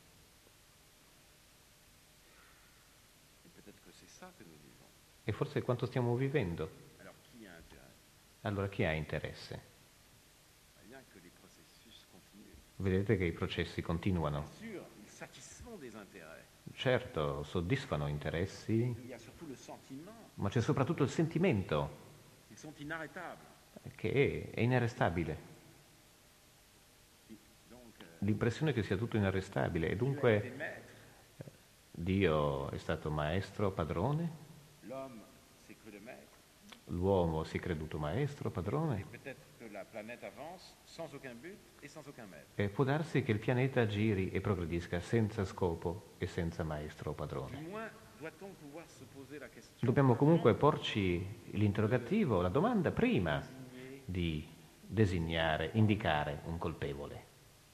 Et peut-être que c'est ça que nous vivons. E forse è quanto stiamo vivendo. Alors qui a intérêt? Allora chi ha interesse? Bien que les processus continuent. Vedete che i processi continuano. Bien sûr, ils satisfont des intérêts. Certo, soddisfano interessi, Il y a surtout le sentiment ma c'è soprattutto il sentimento qu'ils sont inarrêtables. che è inarrestabile. Et donc, L'impressione che sia tutto inarrestabile e Dieu a été dunque maître, Dio è stato maestro, padrone, l'homme s'est cru le maître, l'uomo si è creduto maestro, et padrone, peut-être que la planète avance sans aucun but et sans aucun maître. e può darsi che il pianeta giri e progredisca senza scopo e senza maestro o Du padrone. moins, doit-on pouvoir se poser la question Dobbiamo comunque porci l'interrogativo, la domanda prima désigner di designare, indicare un colpevole.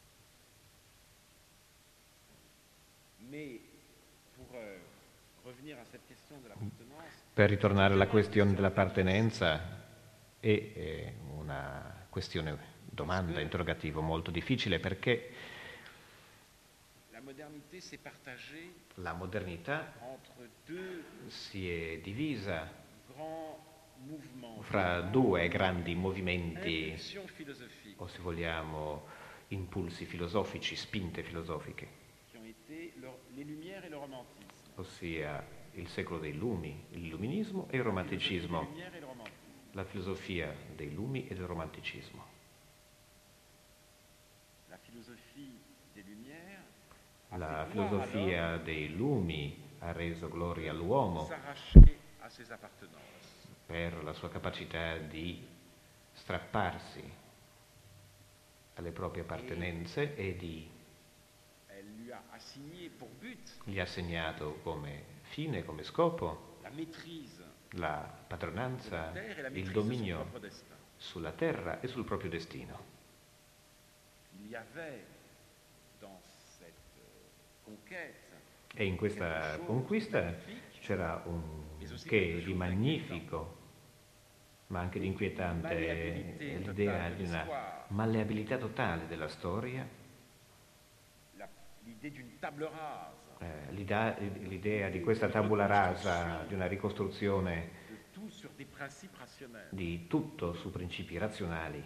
Mais pour revenir à cette question de l'appartenance, Per ritornare alla questione dell'appartenenza, è una questione, domanda, interrogativo molto difficile perché la modernité s'est partagée la modernità entre deux si è divisa grands mouvements, fra due grandi movimenti, impulsions philosophiques o se vogliamo, impulsi filosofici, spinte filosofiche, qui ont été les Lumières et le romantisme. ossia il secolo dei lumi, l'illuminismo e il romanticismo, Les Lumières et le romantisme. la filosofia dei lumi e del romanticismo. La philosophie des Lumières La filosofia dei lumi ha reso gloria all'uomo s'arracher à ses appartenances. per la sua capacità di strapparsi alle proprie appartenenze e Elle lui a assigné pour but gli ha assegnato come fine, come scopo, la maîtrise la de la padronanza, terre et la il maîtrise de son dominio propre destin. sulla terra e sul proprio destino. Il y avait dans cette conquête E in questa conquista c'era un che di magnifico, ma anche di inquietante, l'idea di una malleabilità totale della storia, l'idée d'une table rase l'idea di questa tabula rasa, di una ricostruzione de tout sur des principes rationnels. di tutto su principi razionali.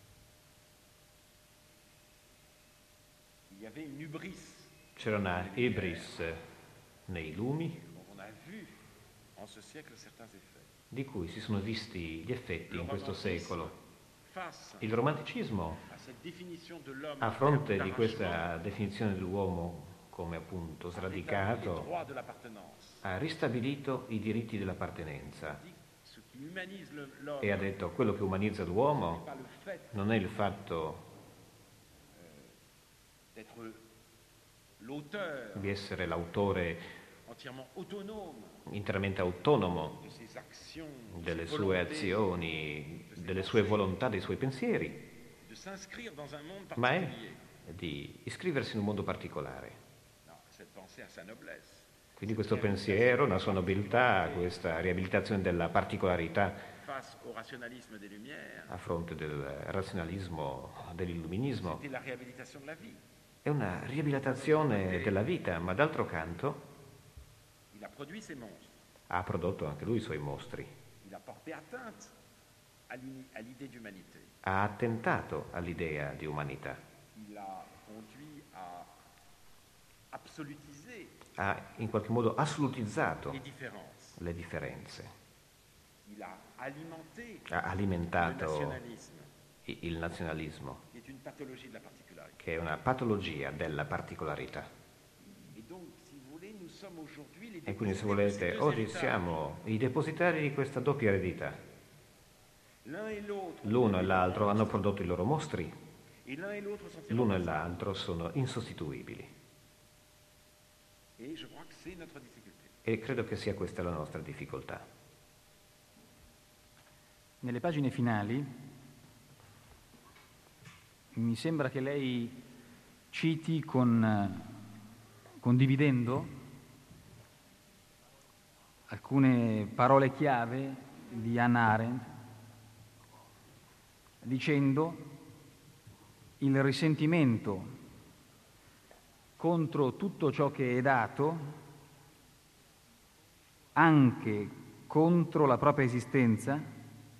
Il y avait une hubris C'era una ibris nei lumi dont on a vu en ce siècle certains effets. di cui si sono visti gli effetti in questo secolo. Face Il romanticismo, à cette définition de l'homme a fronte di d'arrachement, questa definizione dell'uomo come appunto les sradicato, droits de l'appartenance, ha ristabilito i diritti dell'appartenenza dit ce qui humanise l'homme e ha detto quello che umanizza n'est l'uomo pas le fait non è il fatto d'être l'auteur di essere l'autore entièrement autonome interamente autonomo de ses actions, de delle ses sue volontés, azioni, delle sue volontà, dei suoi pensieri, de s'inscrire dans un monde ma è particulier. di iscriversi in un mondo particolare. Non, cette pensée a sa noblesse. Quindi questo pensiero, la sua nobiltà, questa riabilitazione della particolarità Face au rationalisme des Lumières, a fronte del razionalismo, dell'illuminismo, c'était la réhabilitation de la vie. è una riabilitazione della vita, ma d'altro canto Il a produit ces monstres. ha prodotto anche lui i suoi mostri, Il a porté atteinte à l'idée d'humanité. ha attentato all'idea di umanità, Il a conduit à absolutiser ha in qualche modo assolutizzato les différences. le differenze, Il a alimenté ha le alimentato nationalisme, il nazionalismo, qui est une pathologie de la particularité. che è una patologia della particolarità. Et donc, si vous voulez, nous sommes aujourd'hui les E quindi, se dépositaires de ces volete, deux oggi héritages. siamo i depositari di questa doppia eredità. L'un et l'autre ont L'uno e produit l'altro leurs hanno monstres, prodotto i loro mostri, et l'un et l'autre sont l'uno e irremplaçables. l'altro sono insostituibili. Et je crois que c'est notre difficulté. E credo che sia questa la nostra difficoltà. Nelle pagine finali mi sembra che lei citi condividendo alcune parole chiave di Hannah Arendt, dicendo il risentimento contro tutto ciò che è dato, anche contro la propria esistenza,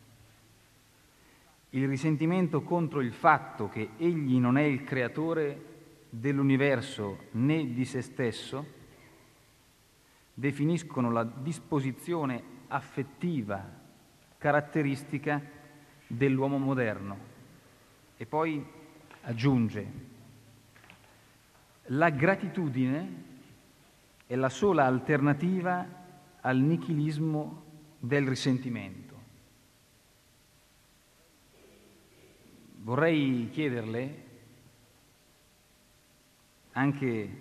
il risentimento contro il fatto che egli non è il creatore dell'universo né di se stesso, definiscono la disposizione affettiva caratteristica dell'uomo moderno. E poi aggiunge: la gratitudine è la sola alternativa al nichilismo del risentimento. Vorrei chiederle, anche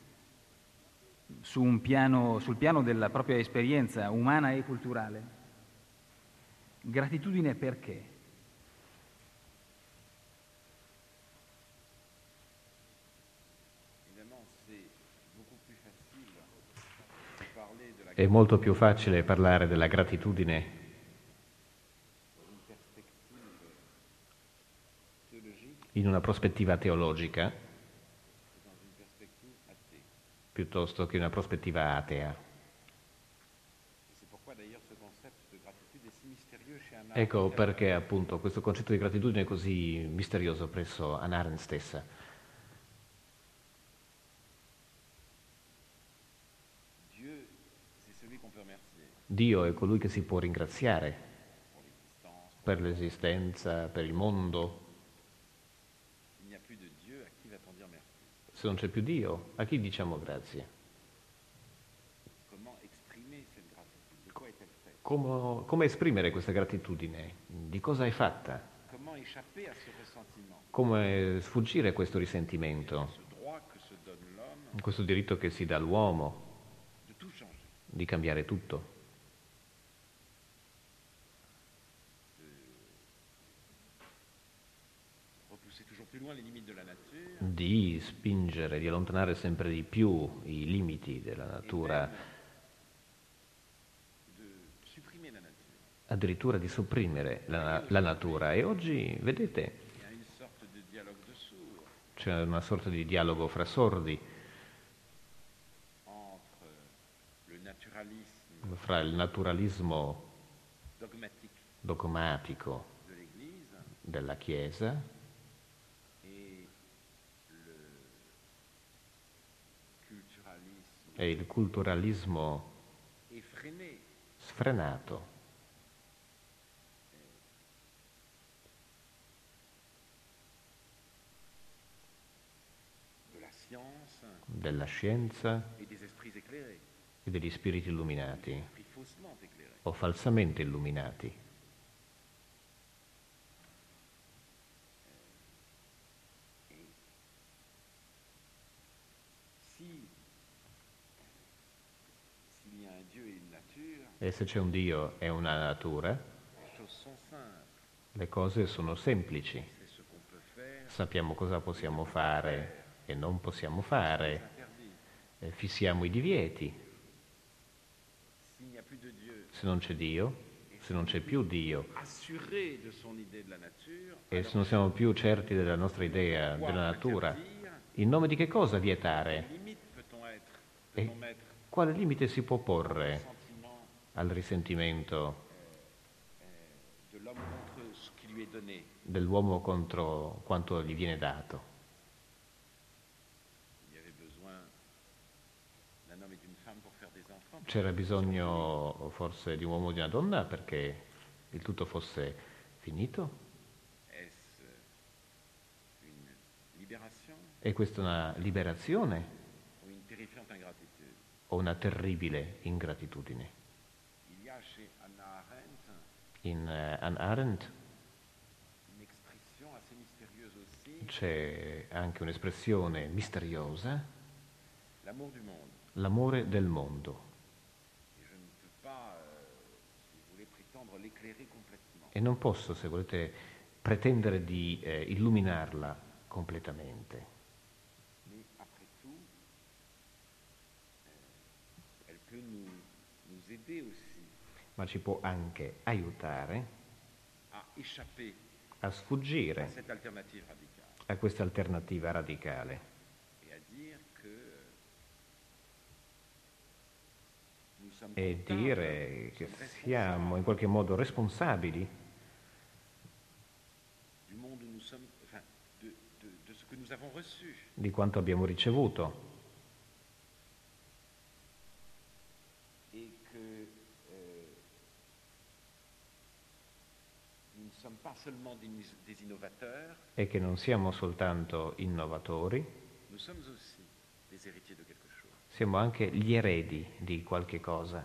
sul piano della propria esperienza umana e culturale, gratitudine perché? È molto più facile parlare della gratitudine in una prospettiva teologica piuttosto che in una prospettiva atea. Ecco perché appunto questo concetto di gratitudine è così misterioso presso Hannah Arendt stessa. Dio è colui che si può ringraziare per l'esistenza, per il mondo. Se non c'è più Dio, a chi diciamo grazie? Come esprimere questa gratitudine? Di cosa è fatta? Come sfuggire a questo risentimento? Questo diritto che si dà all'uomo di cambiare tutto. Di spingere, di allontanare sempre di più i limiti della natura, addirittura di sopprimere la natura. E oggi, vedete, c'è una sorta di dialogo fra sordi, fra il naturalismo dogmatico della Chiesa e il culturalismo sfrenato. Della scienza e degli spiriti illuminati o falsamente illuminati. E se c'è un Dio e una natura, le cose sono semplici. Sappiamo cosa possiamo fare e non possiamo fare, fissiamo i divieti. Se non c'è Dio, se non c'è più Dio, e se non siamo più certi della nostra idea della natura, in nome di che cosa vietare? E quale limite si può porre al risentimento dell'uomo contro quanto gli viene dato? C'era bisogno forse di un uomo e di una donna perché il tutto fosse finito? È questa una liberazione? o una terribile ingratitudine. Il y a chez Hannah Arendt In Hannah Arendt une expression assez mystérieuse aussi, c'è anche un'espressione misteriosa, l'amour du monde. l'amore del mondo. Et je ne peux pas, si vous voulez, prétendre l'éclairer complètement. E non posso, se volete, pretendere di illuminarla completamente. Mais après tout, elle peut nous aider aussi Ma ci può anche aiutare à échapper a à sfuggire cette alternative radicale a questa alternativa radicale et à dire que nous sommes e comptables, dire nous che sommes siamo in responsables qualche modo responsabili du monde où nous sommes, enfin, de ce que nous avons reçu. di quanto abbiamo ricevuto Et que nous ne sommes pas seulement des innovateurs, e che non siamo soltanto innovatori, nous sommes aussi des héritiers de quelque chose. siamo anche gli eredi di qualche cosa.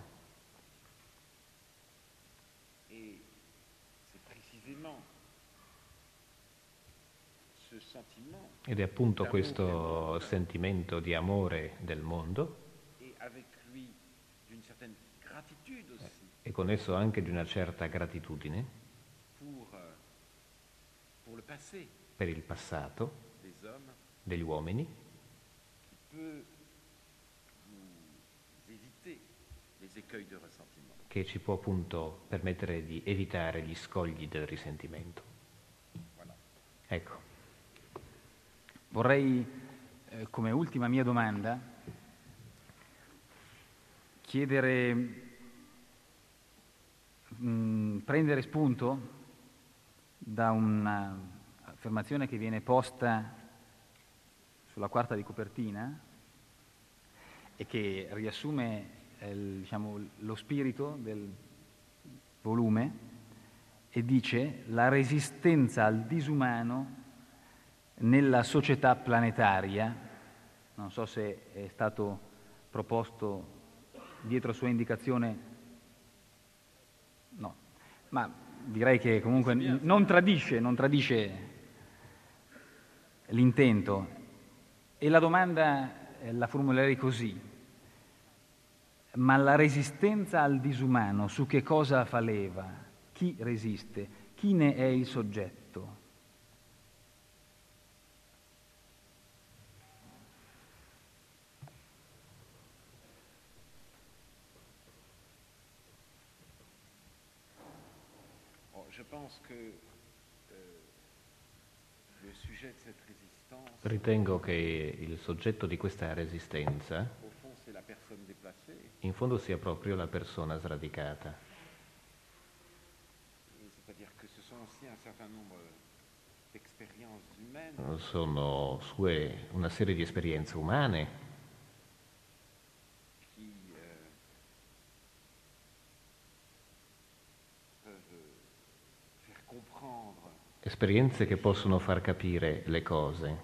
Et c'est précisément ce sentiment, Ed è appunto d'amour questo du monde, sentimento di amore del mondo et avec lui d'une certaine gratitude aussi e con esso anche di una certa gratitudine pour le passé per il passato des hommes, degli uomini qui peut nous éviter les écueils de ressentiment. che ci può appunto permettere di evitare gli scogli del risentimento. Voilà. Ecco, Vorrei, come ultima mia domanda, chiedere, prendere spunto da un'affermazione che viene posta sulla quarta di copertina e che riassume diciamo, lo spirito del volume e dice: la resistenza al disumano nella società planetaria. Non so se è stato proposto dietro sua indicazione, no, ma direi che comunque non tradisce l'intento. E la domanda la formulerei così: ma la resistenza al disumano su che cosa fa leva? Chi resiste? Chi ne è il soggetto? Je pense que le sujet de cette résistance, ritengo che il soggetto di questa resistenza au fond, c'est la personne déplacée. in fondo sia proprio la persona sradicata. C'est-à-dire que ce sont aussi un certain nombre d'expériences humaines Sono una serie di esperienze umane qui peuvent faire comprendre. esperienze che possono far capire le cose.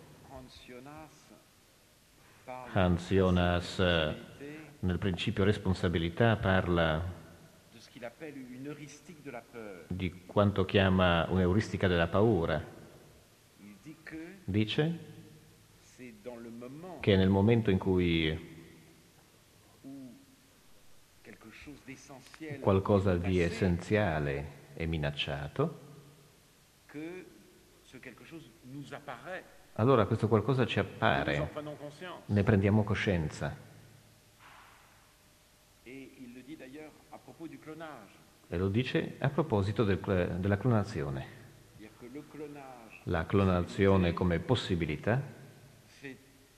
Hans Jonas, nel principio responsabilità, parla de ce qu'il appelle une heuristique de la peur. di quanto chiama un'euristica della paura. Il dit que Dice c'est dans le moment che nel momento in cui où quelque chose d'essentiel qualcosa est di menacé, essenziale è minacciato, que ce quelque chose nous apparaît, allora questo qualcosa ci que nous en appare, prenons conscience. ne prendiamo coscienza. Et il le dit d'ailleurs à propos du clonage. E lo dice a proposito della clonazione. C'est-à-dire que le clonage La clonazione come possibilità fait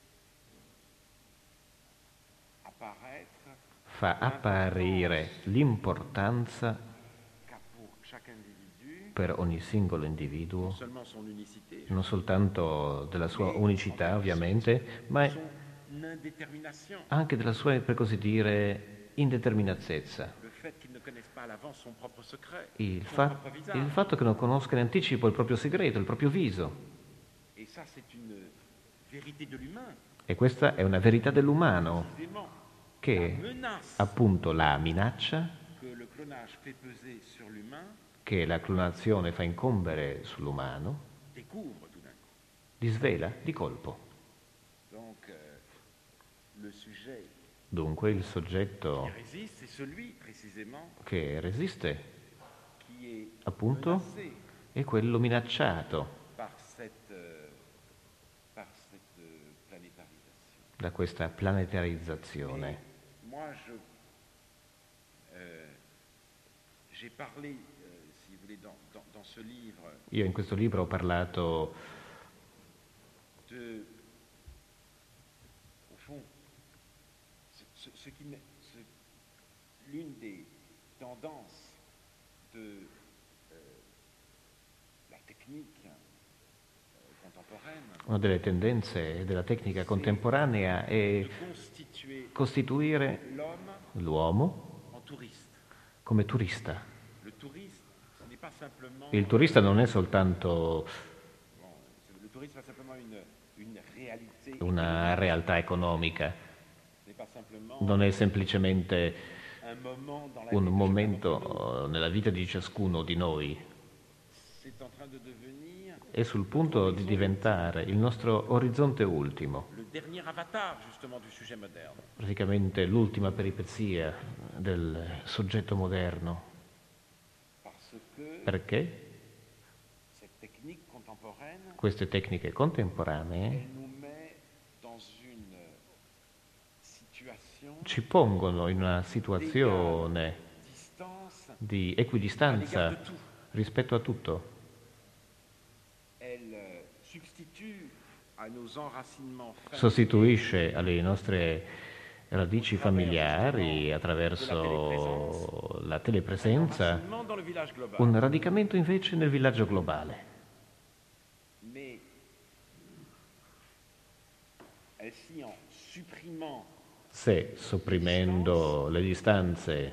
apparaître fa apparire l'importanza qu'a pour chaque individu per ogni singolo non individuo, seulement son unicité, non soltanto della sua unicità ovviamente, ma son indétermination, anche della sua, per così dire, indeterminatezza. le fait qu'il ne connaisse pas à l'avance son propre secret, Il, son fa- propre visage. il fatto che non conosca in anticipo il proprio segreto, il proprio viso. Et ça, c'est une vérité de l'humain, E questa è una verità dell'umano précisément, che menace appunto la minaccia que le clonage fait peser sur l'humain che la clonazione fa incombere sull'umano découvre tout d'un coup. li svela di colpo. Donc, le sujet Dunque il qui soggetto résiste, c'est celui précisément che resiste qui est appunto menacé è quello minacciato par cette planétarisation. da questa planetarizzazione. Moi, j'ai parlé, si vous voulez, dans ce livre, Io in questo libro ho parlato au fond, l'une des tendances de la technique contemporaine, una delle tendenze della tecnica contemporanea è de constituer costituire l'uomo en touriste. come turista. Le touriste, ce n'est pas simplement... Il turista non è soltanto le tourisme è simplement une réalité. una realtà economica, Ce n'est pas simplement non è semplicemente un moment dans la un vie de chacun d'entre nous. momento nella vita di ciascuno di noi, C'est en train de devenir è sul punto di diventare il nostro orizzonte ultimo, le dernier avatar justement du sujet moderne. praticamente l'ultima peripezia del soggetto moderno, Parce que perché cette technique contemporaine, queste tecniche contemporanee elle nous met dans une situation ci pongono in una situazione distance di à l'égard equidistanza de tout. rispetto a tutto. Elle substitue à nos enracinements Sostituisce alle nostre radici familiari attraverso la telepresenza enracinement dans le village global. un radicamento invece nel villaggio globale. Mais ainsi, en supprimant Se sopprimendo le distanze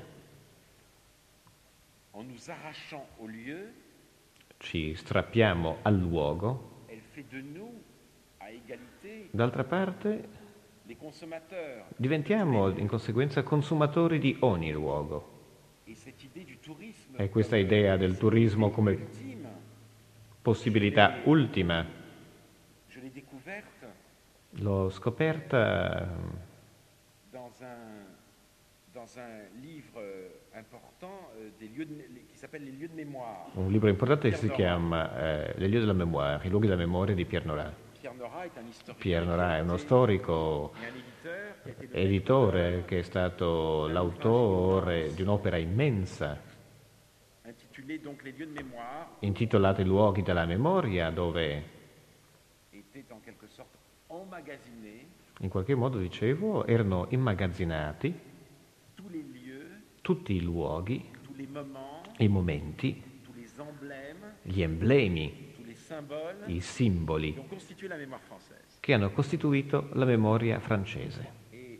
en nous arrachant au lieu, ci strappiamo al luogo, elle fait de nous, à égalité, d'altra parte les consommateurs. diventiamo in conseguenza consumatori di ogni luogo. Et cette idée du tourisme E questa comme idea del turismo come ultime, possibilità ultima je l'ai découverte l'ho scoperta dans un livre important des lieux qui s'appelle Les lieux de mémoire. un libro importante che si chiama Les lieux de la mémoire, i luoghi della memoria di Pierre Nora. Pierre Nora est un historien. Pierre Nora è uno storico, Et un éditeur qui a été le editore, che è stato l'autore di un'opera immensa intitulé donc Les lieux de mémoire, intitolata I luoghi della memoria, dove était en quelque sorte emmagasiné in qualche modo, dicevo, erano immagazzinati tous les lieux, tutti i luoghi, tous les moments, i momenti, tous les emblèmes, gli emblemi, tous les symboles i simboli qui ont constitué la mémoire française. che hanno costituito la memoria francese. Et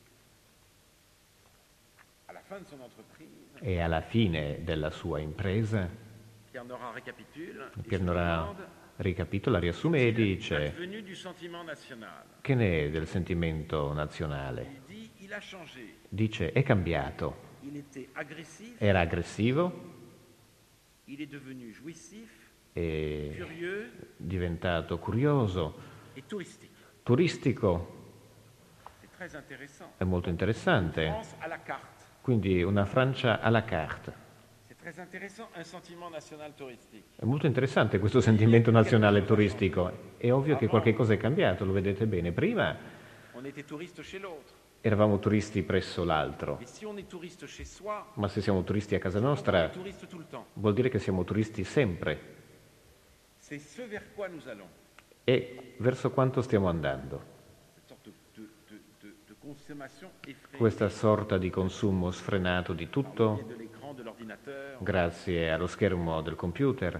à la fin de son entreprise, E alla fine della sua impresa, Pierre Nora récapitule et Pierre se Nora demande ricapitola, riassume e dice: advenu du sentiment national. che ne è del sentimento nazionale? Il dit il a changé. Dice: è cambiato, Il était agressif, era aggressivo, il est devenu jouissif, è curieux diventato curioso, et touristique. turistico, C'est très intéressant. è molto interessante. France à la carte. Quindi una Francia à la carte. C'est très intéressant, un sentiment national touristique. È molto interessante questo sentimento nazionale turistico. È ovvio che qualche cosa è cambiato, lo vedete bene. Prima On était touriste chez l'autre. eravamo turisti presso l'altro, Et si on est touriste chez soi, ma se siamo turisti a casa on nostra est touriste tout le temps. vuol dire che siamo turisti sempre. C'est ce vers quoi nous allons. E verso quanto stiamo andando? Cette sorte de consommation effrénée Questa sorta di consumo sfrenato di par le tutto biais de l'écran de l'ordinateur. grazie allo schermo del computer.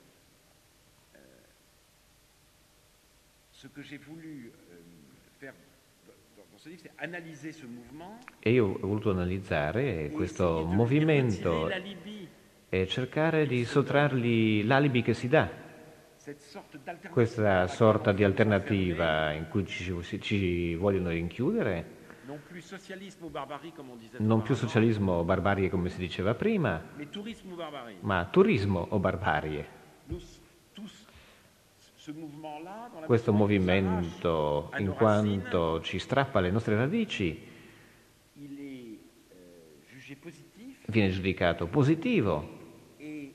Ce que j'ai voulu faire dans ce livre, c'est analyser ce mouvement E io ho voluto analizzare et questo essayer de movimento retirer l'alibi, e cercare di sottrargli l'alibi che si dà, cette sorte d'alternative questa à laquelle sorta on di veut nous alternativa in cui ci vogliono rinchiudere, non più socialismo o barbarie, come on disait non più auparavant, socialismo o barbarie come si diceva prima, mais tourisme ou barbarie. ma turismo o barbarie. Tous, ce mouvement-là, dans la Questo mesure où il nous arrache movimento, à in nos quanto racines, ci strappa le nostre radici, il est jugé positif viene giudicato positivo et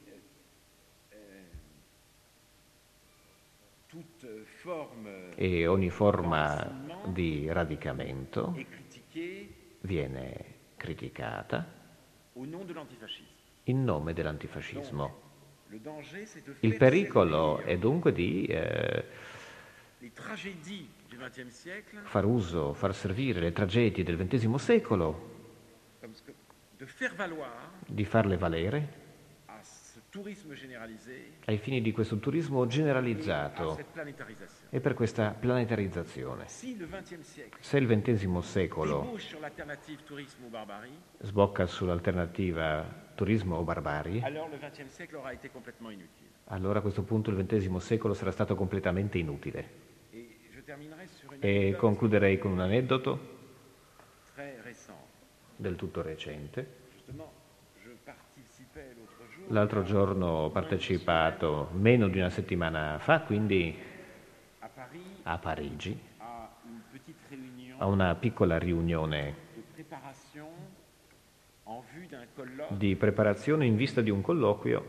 toute forme e ogni forma d'enracinement di radicamento est critiquée viene criticata au nom de l'antifascisme. in nome dell'antifascismo. Le danger, c'est de Il faire pericolo servir è dunque di les tragédies du XXe siècle, far servire le tragedie del XX secolo, de faire valoir di farle valere à ce tourisme généralisé ai fini di questo turismo et à generalizzato cette planétarisation. e per questa planetarizzazione. Si le XXe siècle Se il XX secolo débouche sur l'alternative tourisme ou barbarie, sbocca sull'alternativa turismo o barbarie, alors le XXe siècle aura été complètement inutile. allora a questo punto il XX secolo sarà stato completamente inutile. Et je terminerai sur une E anecdote concluderei con un aneddoto très récente. del tutto recente. Justement, je participais l'autre jour L'altro giorno ho partecipato meno di una settimana fa, quindi à Paris a Parigi, à une petite réunion a una piccola riunione de préparation en vue d'un colloque di preparazione in vista di un colloquio,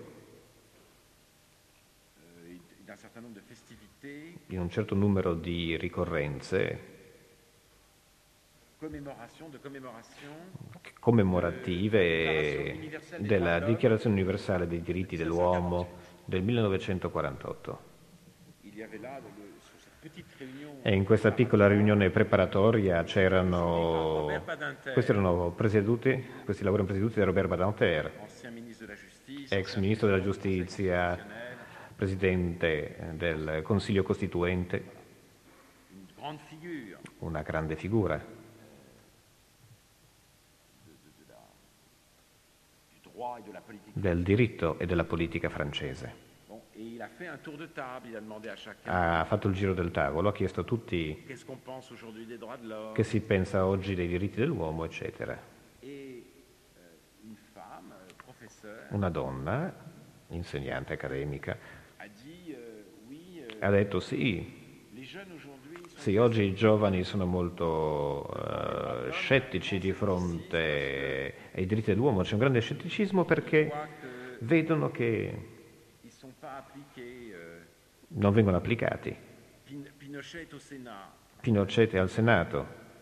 et d'un certain nombre de festivités, di un certo numero di ricorrenze commemorative della Dichiarazione Universale dei Diritti dell'Uomo del 1948. E in questa piccola riunione preparatoria questi lavori erano presieduti da Robert Badinter, ex ministro della Giustizia, presidente del Consiglio Costituente, una grande figura del diritto e della politica francese. Ha fatto il giro del tavolo, ha chiesto a tutti che si pensa oggi dei diritti dell'uomo, eccetera. Una donna, insegnante accademica, ha detto sì, oggi i giovani sono molto scettici di fronte ai diritti dell'uomo, c'è un grande scetticismo perché vedono che non vengono applicati. Pinochet è al Senato.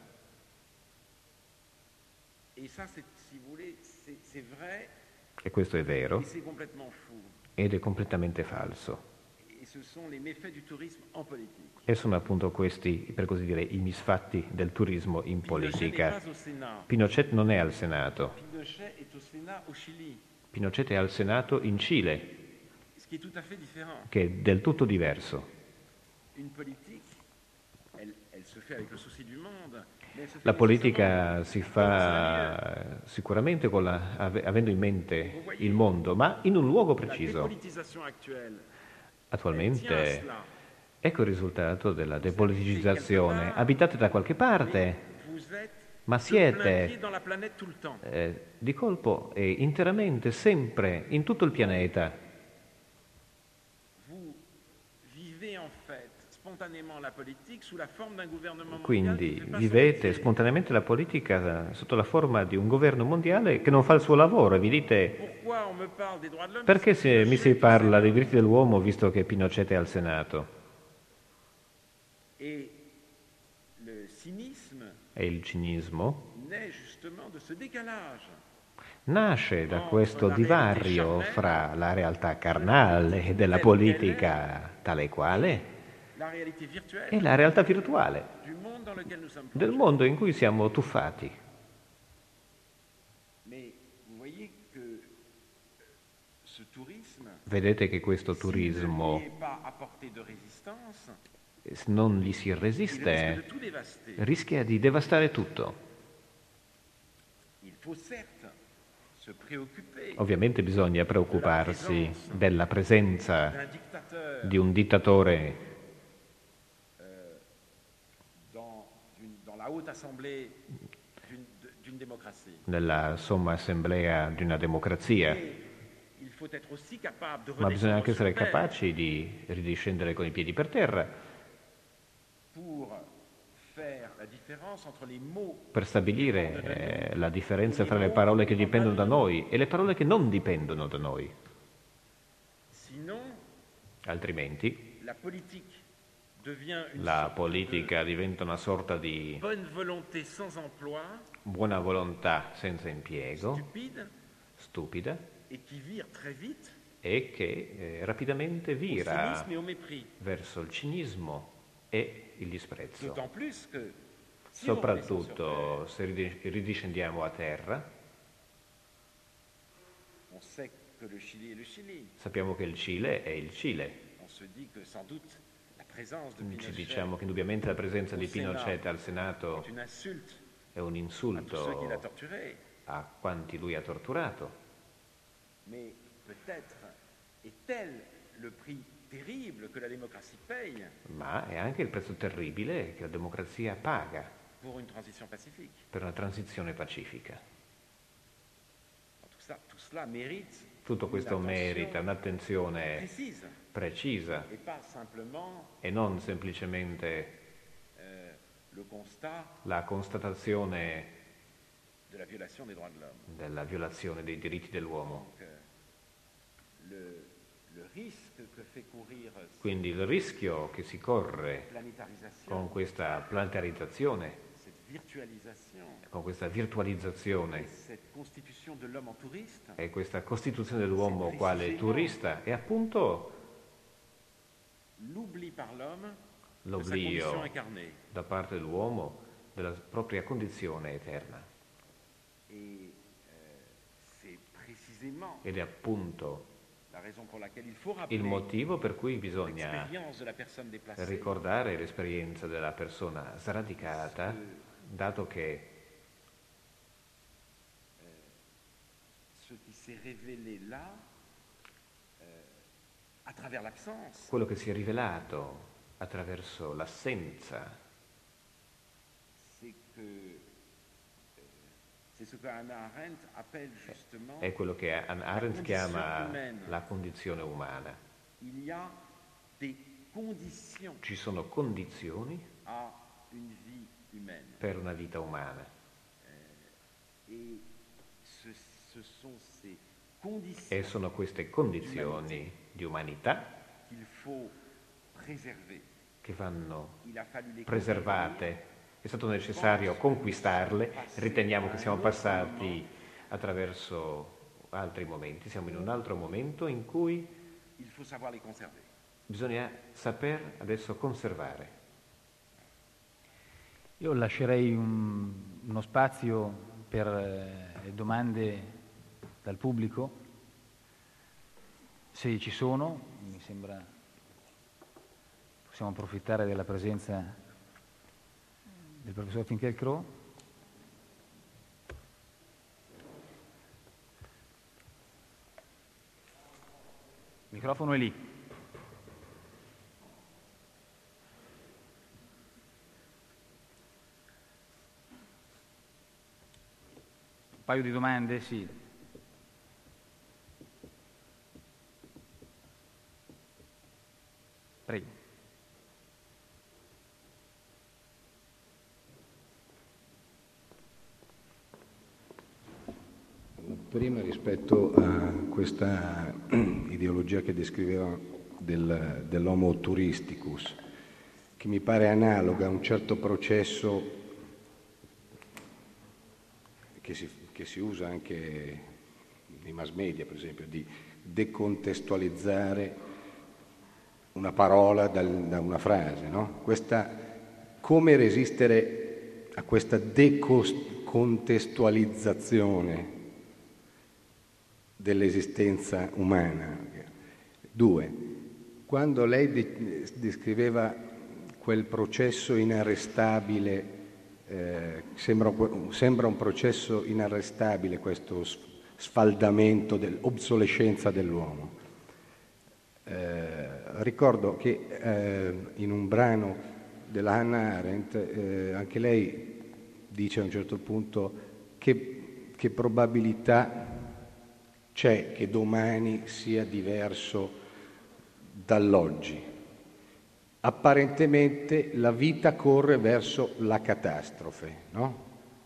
E questo è vero ed è completamente falso. E sono appunto questi, per così dire, i misfatti del turismo in politica. Pinochet non è al Senato. Pinochet è al Senato in Cile, che è del tutto diverso. La politica si fa sicuramente avendo in mente il mondo, ma in un luogo preciso. Attualmente ecco il risultato della depoliticizzazione. Abitate da qualche parte, ma siete di colpo e interamente, sempre, in tutto il pianeta. Quindi vivete spontaneamente la politica sotto la forma di un governo mondiale che non fa il suo lavoro e vi dite perché mi si parla dei diritti dell'uomo visto che Pinochet è al Senato? E il cinismo nasce da questo divario fra la realtà carnale della politica tale e quale e la realtà virtuale del mondo in cui siamo tuffati. Vedete che questo turismo non gli si resiste, rischia di devastare tutto. Ovviamente bisogna preoccuparsi della presenza di un dittatore la haute assemblée d'une démocratie. nella somma assemblea di una democrazia. Et il faut être aussi capable de Ma bisogna redescendre anche essere sur terre capaci di ridiscendere con i piedi per terra pour faire la différence entre les mots per stabilire la differenza fra le parole che dipendono da noi e le parole che non dipendono da noi. sinon Altrimenti la politique devient une la sorte politica diventa una sorta di de bonne volonté sans emploi, buona volontà senza impiego, stupide stupida, et qui vire très vite e che rapidamente au vira cynisme et au mépris. verso il cinismo e il disprezzo. D'autant plus que si on redescend sur Soprattutto se ridiscendiamo a terra, terre, on sait que le Chili est le Chili. sappiamo che il Cile è il Cile. On se dit que sans doute la présence de Ci Pinochet diciamo che indubbiamente la presenza di Pinochet al Senato est une insulte è un à tous ceux qui l'ont insulto torturé. a quanti lui ha torturato, Mais peut-être est-elle le prix terrible que la démocratie paye ma è anche il prezzo terribile che la democrazia paga pour une transition pacifique. per una transizione pacifica. Tout cela mérite Tutto questo merita un'attenzione précise precisa et pas simplement e non semplicemente le constat la constatazione de la violation des droits de l'homme. della violazione dei diritti dell'uomo. Donc, le risque que fait courir Quindi il rischio che si corre cette planetarisation, con questa planetarizzazione, cette virtualisation, con questa virtualizzazione cette constitution de l'homme en touriste, e questa costituzione dell'uomo quale turista è appunto l'oubli par l'homme de sa l'oblio condition incarnée. da parte dell'uomo della propria condizione eterna. Et c'est précisément Ed è appunto la raison pour laquelle il faut il rappeler motivo per cui bisogna l'expérience de la personne déplacée, ricordare l'esperienza della persona sradicata, dato che ce qui s'est révélé là, à travers l'absence, quello che si è rivelato attraverso l'assenza c'est que c'est ce que Hannah Arendt appelle justement è quello che Hannah Arendt chiama umana. la condizione umana. il y a des conditions Ci sono condizioni à une vie humaine. per una vita umana Et ce sont ces conditions e sono queste condizioni di umanità qu'il faut préserver. che vanno Il a fallu les preservate. È stato necessario conquistarle, riteniamo che siamo passati attraverso altri momenti, siamo in un altro momento in cui il faut savoir les conserver. bisogna saper adesso conservare. Io lascerei uno spazio per domande dal pubblico, se ci sono, mi sembra possiamo approfittare della presenza del professor Finkielkraut. Il microfono è lì. Un paio di domande, sì. Prego. Prima, rispetto a questa ideologia che descriveva dell'homo touristicus, che mi pare analoga a un certo processo che si usa anche nei mass media, per esempio, di decontestualizzare una parola da una frase, no? Come resistere a questa decontestualizzazione dell'esistenza umana? 2. Quando lei descriveva quel processo inarrestabile, sembra un processo inarrestabile questo sfaldamento dell'obsolescenza dell'uomo. Ricordo che in un brano della Hannah Arendt anche lei dice a un certo punto che probabilità c'è che domani sia diverso dall'oggi. Apparentemente la vita corre verso la catastrofe, no?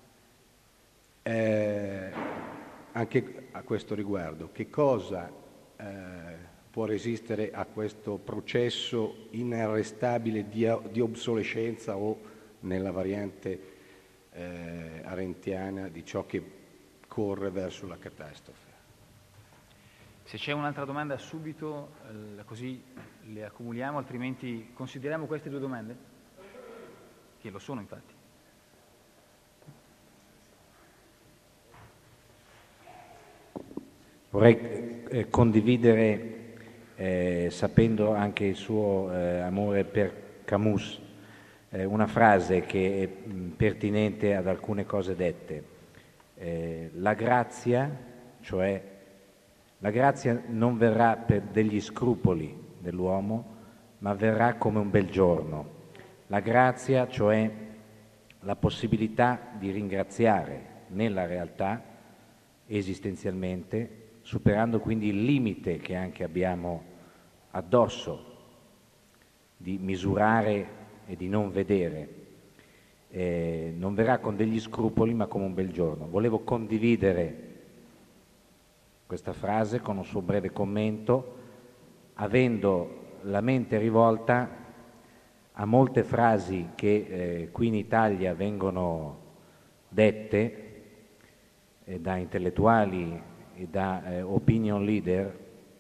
Anche a questo riguardo, che cosa può resistere a questo processo inarrestabile di obsolescenza o, nella variante arendtiana, di ciò che corre verso la catastrofe? Se c'è un'altra domanda subito, così le accumuliamo, altrimenti consideriamo queste 2 domande? Che lo sono, infatti. Vorrei condividere, sapendo anche il suo amore per Camus, una frase che è pertinente ad alcune cose dette. La grazia, cioè la grazia non verrà per degli scrupoli dell'uomo, ma verrà come un bel giorno. La grazia, cioè la possibilità di ringraziare nella realtà, esistenzialmente, superando quindi il limite che anche abbiamo addosso di misurare e di non vedere. Non verrà con degli scrupoli, ma come un bel giorno. Volevo condividere questa frase con un suo breve commento, avendo la mente rivolta a molte frasi che qui in Italia vengono dette da intellettuali e da opinion leader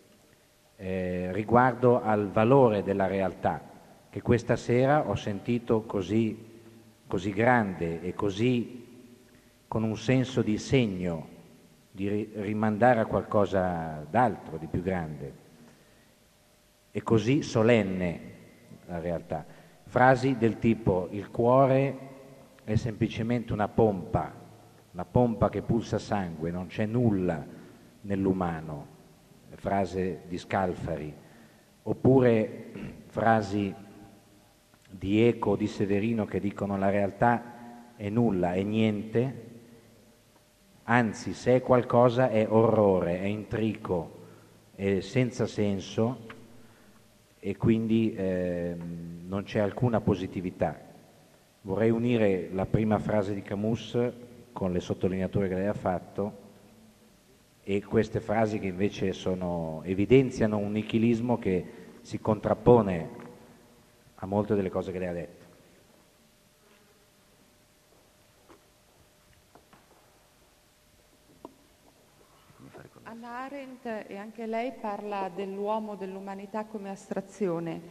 riguardo al valore della realtà, che questa sera ho sentito così grande e così con un senso di segno, di rimandare a qualcosa d'altro, di più grande, e così solenne la realtà. Frasi del tipo: il cuore è semplicemente una pompa che pulsa sangue, non c'è nulla nell'umano, frase di Scalfari, oppure frasi di Eco o di Severino che dicono: la realtà è nulla, è niente, anzi se è qualcosa è orrore, è intrico, è senza senso e quindi non c'è alcuna positività. Vorrei unire la prima frase di Camus con le sottolineature che lei ha fatto e queste frasi che invece evidenziano un nichilismo che si contrappone a molte delle cose che lei ha detto. Hannah Arendt, e anche lei, parla dell'uomo, dell'umanità come astrazione.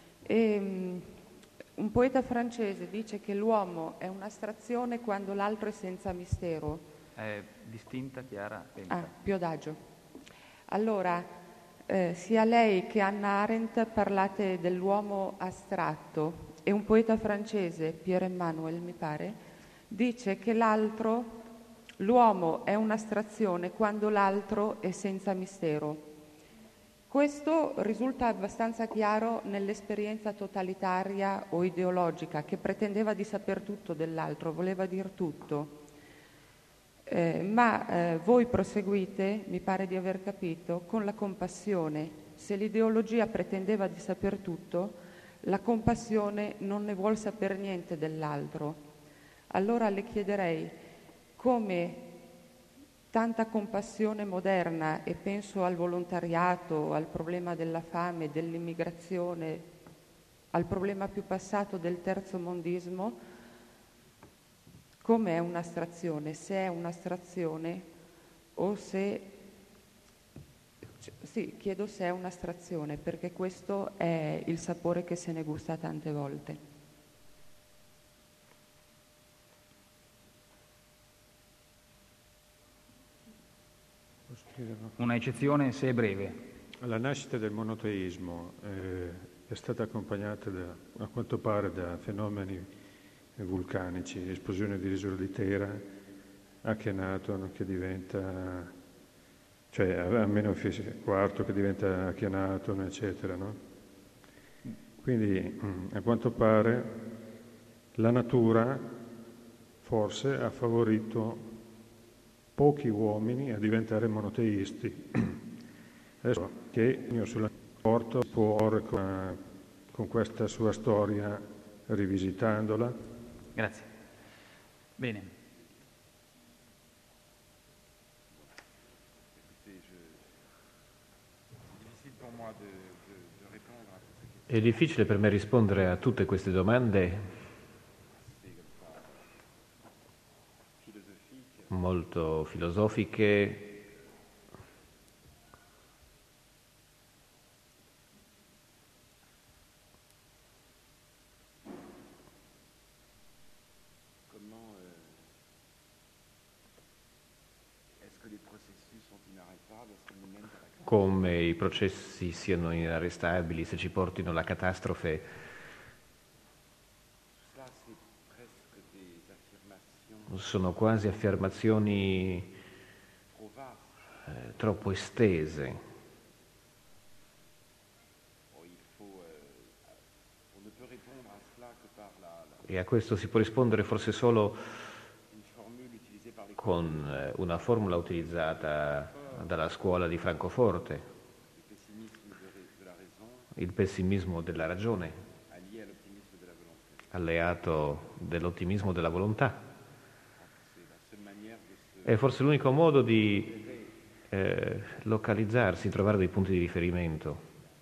Un poeta francese dice che l'uomo è un'astrazione quando l'altro è senza mistero. È distinta, chiara, lenta. Più adagio. Allora, sia lei che Hannah Arendt parlate dell'uomo astratto, e un poeta francese, Pierre Emmanuel mi pare, dice che l'uomo è un'astrazione quando l'altro è senza mistero. Questo risulta abbastanza chiaro nell'esperienza totalitaria o ideologica che pretendeva di saper tutto dell'altro, voleva dir tutto. Ma voi proseguite, mi pare di aver capito, con la compassione. Se l'ideologia pretendeva di saper tutto, la compassione non ne vuol saper niente dell'altro. Allora le chiederei come tanta compassione moderna, e penso al volontariato, al problema della fame, dell'immigrazione, al problema più passato del terzomondismo, come è un'astrazione, se è un'astrazione o se... Sì, chiedo se è un'astrazione, perché questo è il sapore che se ne gusta tante volte. Una eccezione, se è breve. La nascita del monoteismo è stata accompagnata, a quanto pare, da fenomeni vulcanici, esplosione di l'isola di Tera, Akhenaton che diventa, cioè almeno IV che diventa Akhenaton, eccetera, no? Quindi, a quanto pare, la natura forse ha favorito pochi uomini a diventare monoteisti. Adesso che sulla porta può con questa sua storia rivisitandola. Grazie. Bene. È difficile per me rispondere a tutte queste domande molto filosofiche, come i processi siano inarrestabili, se ci portino alla catastrofe. Sono quasi affermazioni troppo estese. E a questo si può rispondere forse solo con una formula utilizzata dalla scuola di Francoforte, il pessimismo della ragione, alleato dell'ottimismo della volontà. È forse l'unico modo di localizzarsi, trovare dei punti di riferimento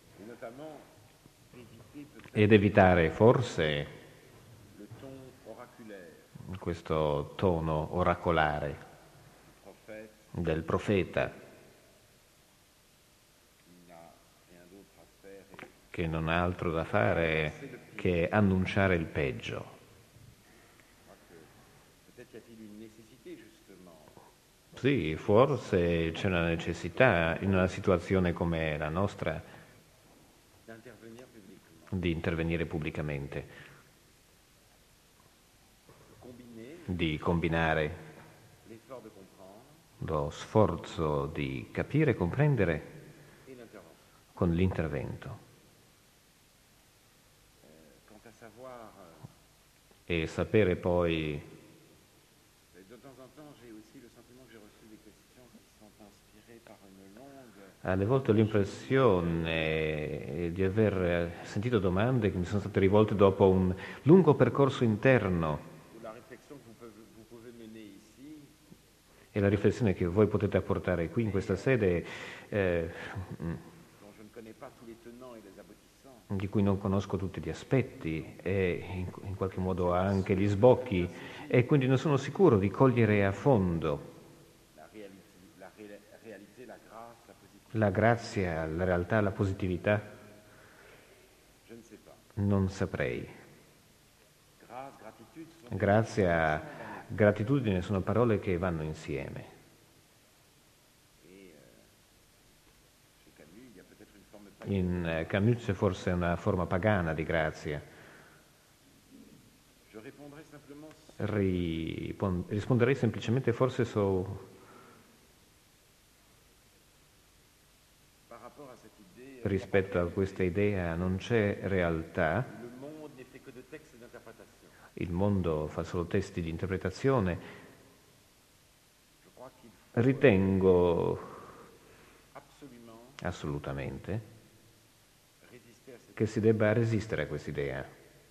ed evitare forse questo tono oracolare del profeta che non ha altro da fare che annunciare il peggio. Sì, forse c'è una necessità in una situazione come la nostra di intervenire pubblicamente, di combinare lo sforzo di capire e comprendere con l'intervento e sapere poi. Alle volte ho l'impressione di aver sentito domande che mi sono state rivolte dopo un lungo percorso interno. E la riflessione che voi potete apportare qui in questa sede, di cui non conosco tutti gli aspetti e in qualche modo anche gli sbocchi, e quindi non sono sicuro di cogliere a fondo la grazia, la realtà, la positività. Non saprei. Grazia, gratitudine sono parole che vanno insieme. In Camus c'è forse una forma pagana di grazia. Risponderei semplicemente forse rispetto a questa idea non c'è realtà, il mondo fa solo testi di interpretazione. Ritengo assolutamente che si debba resistere a quest'idea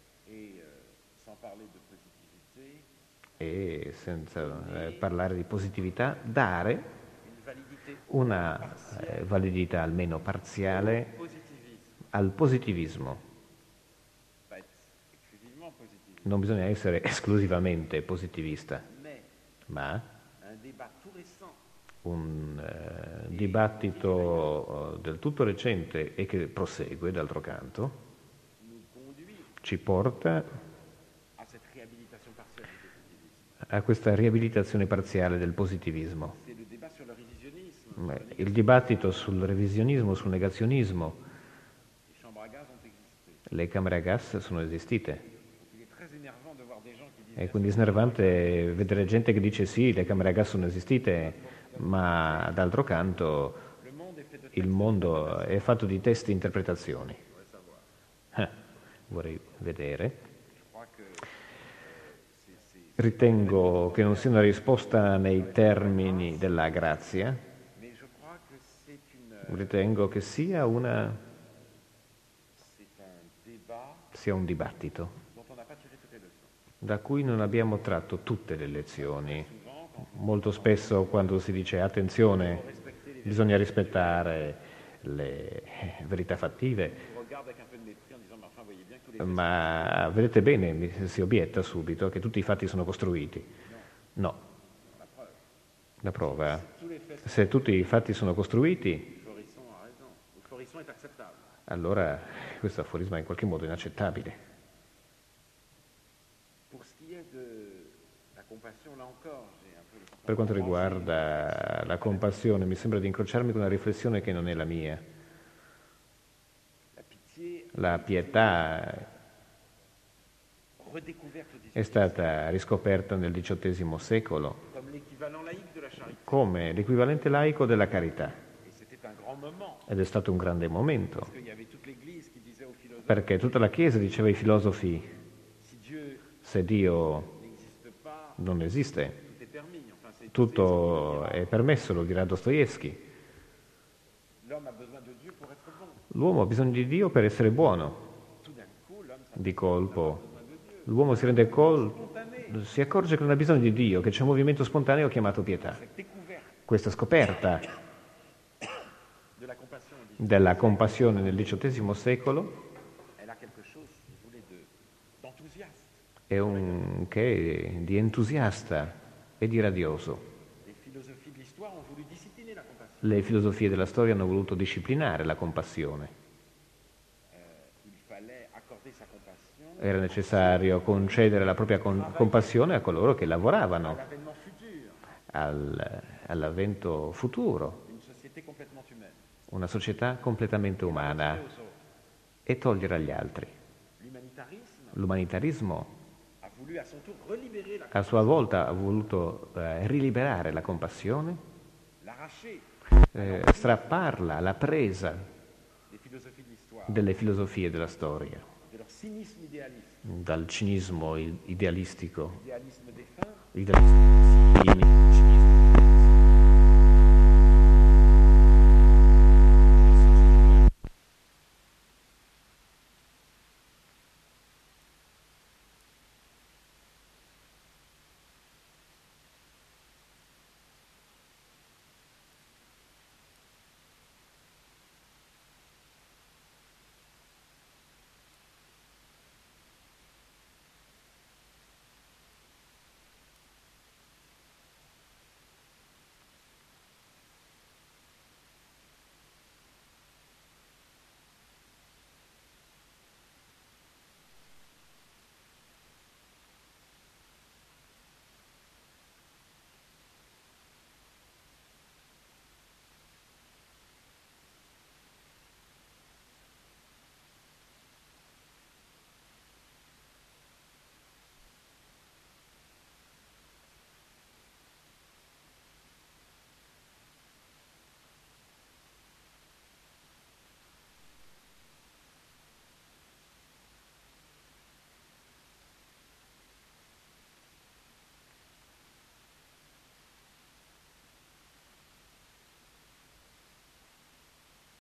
e senza parlare di positività dare una validità almeno parziale al positivismo. Non bisogna essere esclusivamente positivista, ma un dibattito del tutto recente e che prosegue, d'altro canto, ci porta a questa riabilitazione parziale del positivismo. Il dibattito sul revisionismo, sul negazionismo, le camere a gas sono esistite. E quindi è snervante vedere gente che dice sì, le camere a gas sono esistite, ma d'altro canto il mondo è fatto di testi e interpretazioni. Vorrei vedere Ritengo che non sia una risposta nei termini della grazia, mais je crois que c'est ritengo che sia un débat un dibattito dont on n'a pas tiré toutes les leçons. da cui non abbiamo tratto tutte le lezioni. Molto spesso quando si dice attenzione, bisogna rispettare le verità fattive, On regarde avec un peu de mépris en disant, mais enfin, voyez bien que tous les ma vedete bene, si obietta subito che tutti i fatti sono costruiti. No. La prova, se tutti i fatti sono costruiti, Florisson a raison. Le Florisson est acceptable. allora questo aforisma è in qualche modo inaccettabile. Pour ce qui est de la compassion, là encore, j'ai un peu le Per quanto riguarda la compassione, mi sembra di incrociarmi con una riflessione che non è la mia. la pitié La pietà redécouverte du è stata riscoperta nel XVIII secolo comme l'équivalent laïque de la charité. come l'equivalente laico della carità Et c'était un grand moment, ed è stato un grande momento, parce qu'il y avait toute l'Église qui disait aux philosophes, perché tutta la Chiesa diceva ai filosofi: si Dieu se Dio n'existe pas, non esiste, tout est permis. Enfin, c'est tutto è permesso, lo dirà Dostoevsky. l'homme a besoin de Dieu pour être bon. L'uomo ha bisogno di Dio per essere buono. Tout d'un coup, l'homme Di colpo l'uomo si si accorge che non ha bisogno di Dio, che c'è un movimento spontaneo chiamato pietà. cette découverte Questa scoperta de la compassion, della compassione nel XVIII secolo elle a quelque chose, si vous voulez, d'enthousiaste. è un che di entusiasta e di radioso. Les philosophies de l'histoire ont voulu discipliner la compassion. Le filosofie della storia hanno voluto disciplinare la compassione. Il fallait accorder sa compassion Era necessario concedere la propria compassione a coloro che lavoravano à l'avènement futur all'avvento futuro, d'une société complètement humaine. una società completamente umana, Aux autres. e togliere agli altri. L'humanitarisme L'umanitarismo a voulu à son tour relibérer la a sua volta ha voluto riliberare la compassione, l'arracher strapparla alla presa des philosophies de l'histoire, delle filosofie della storia, de leur cynisme idéaliste, dal cinismo idealistico, idéalisme défunt, idealismo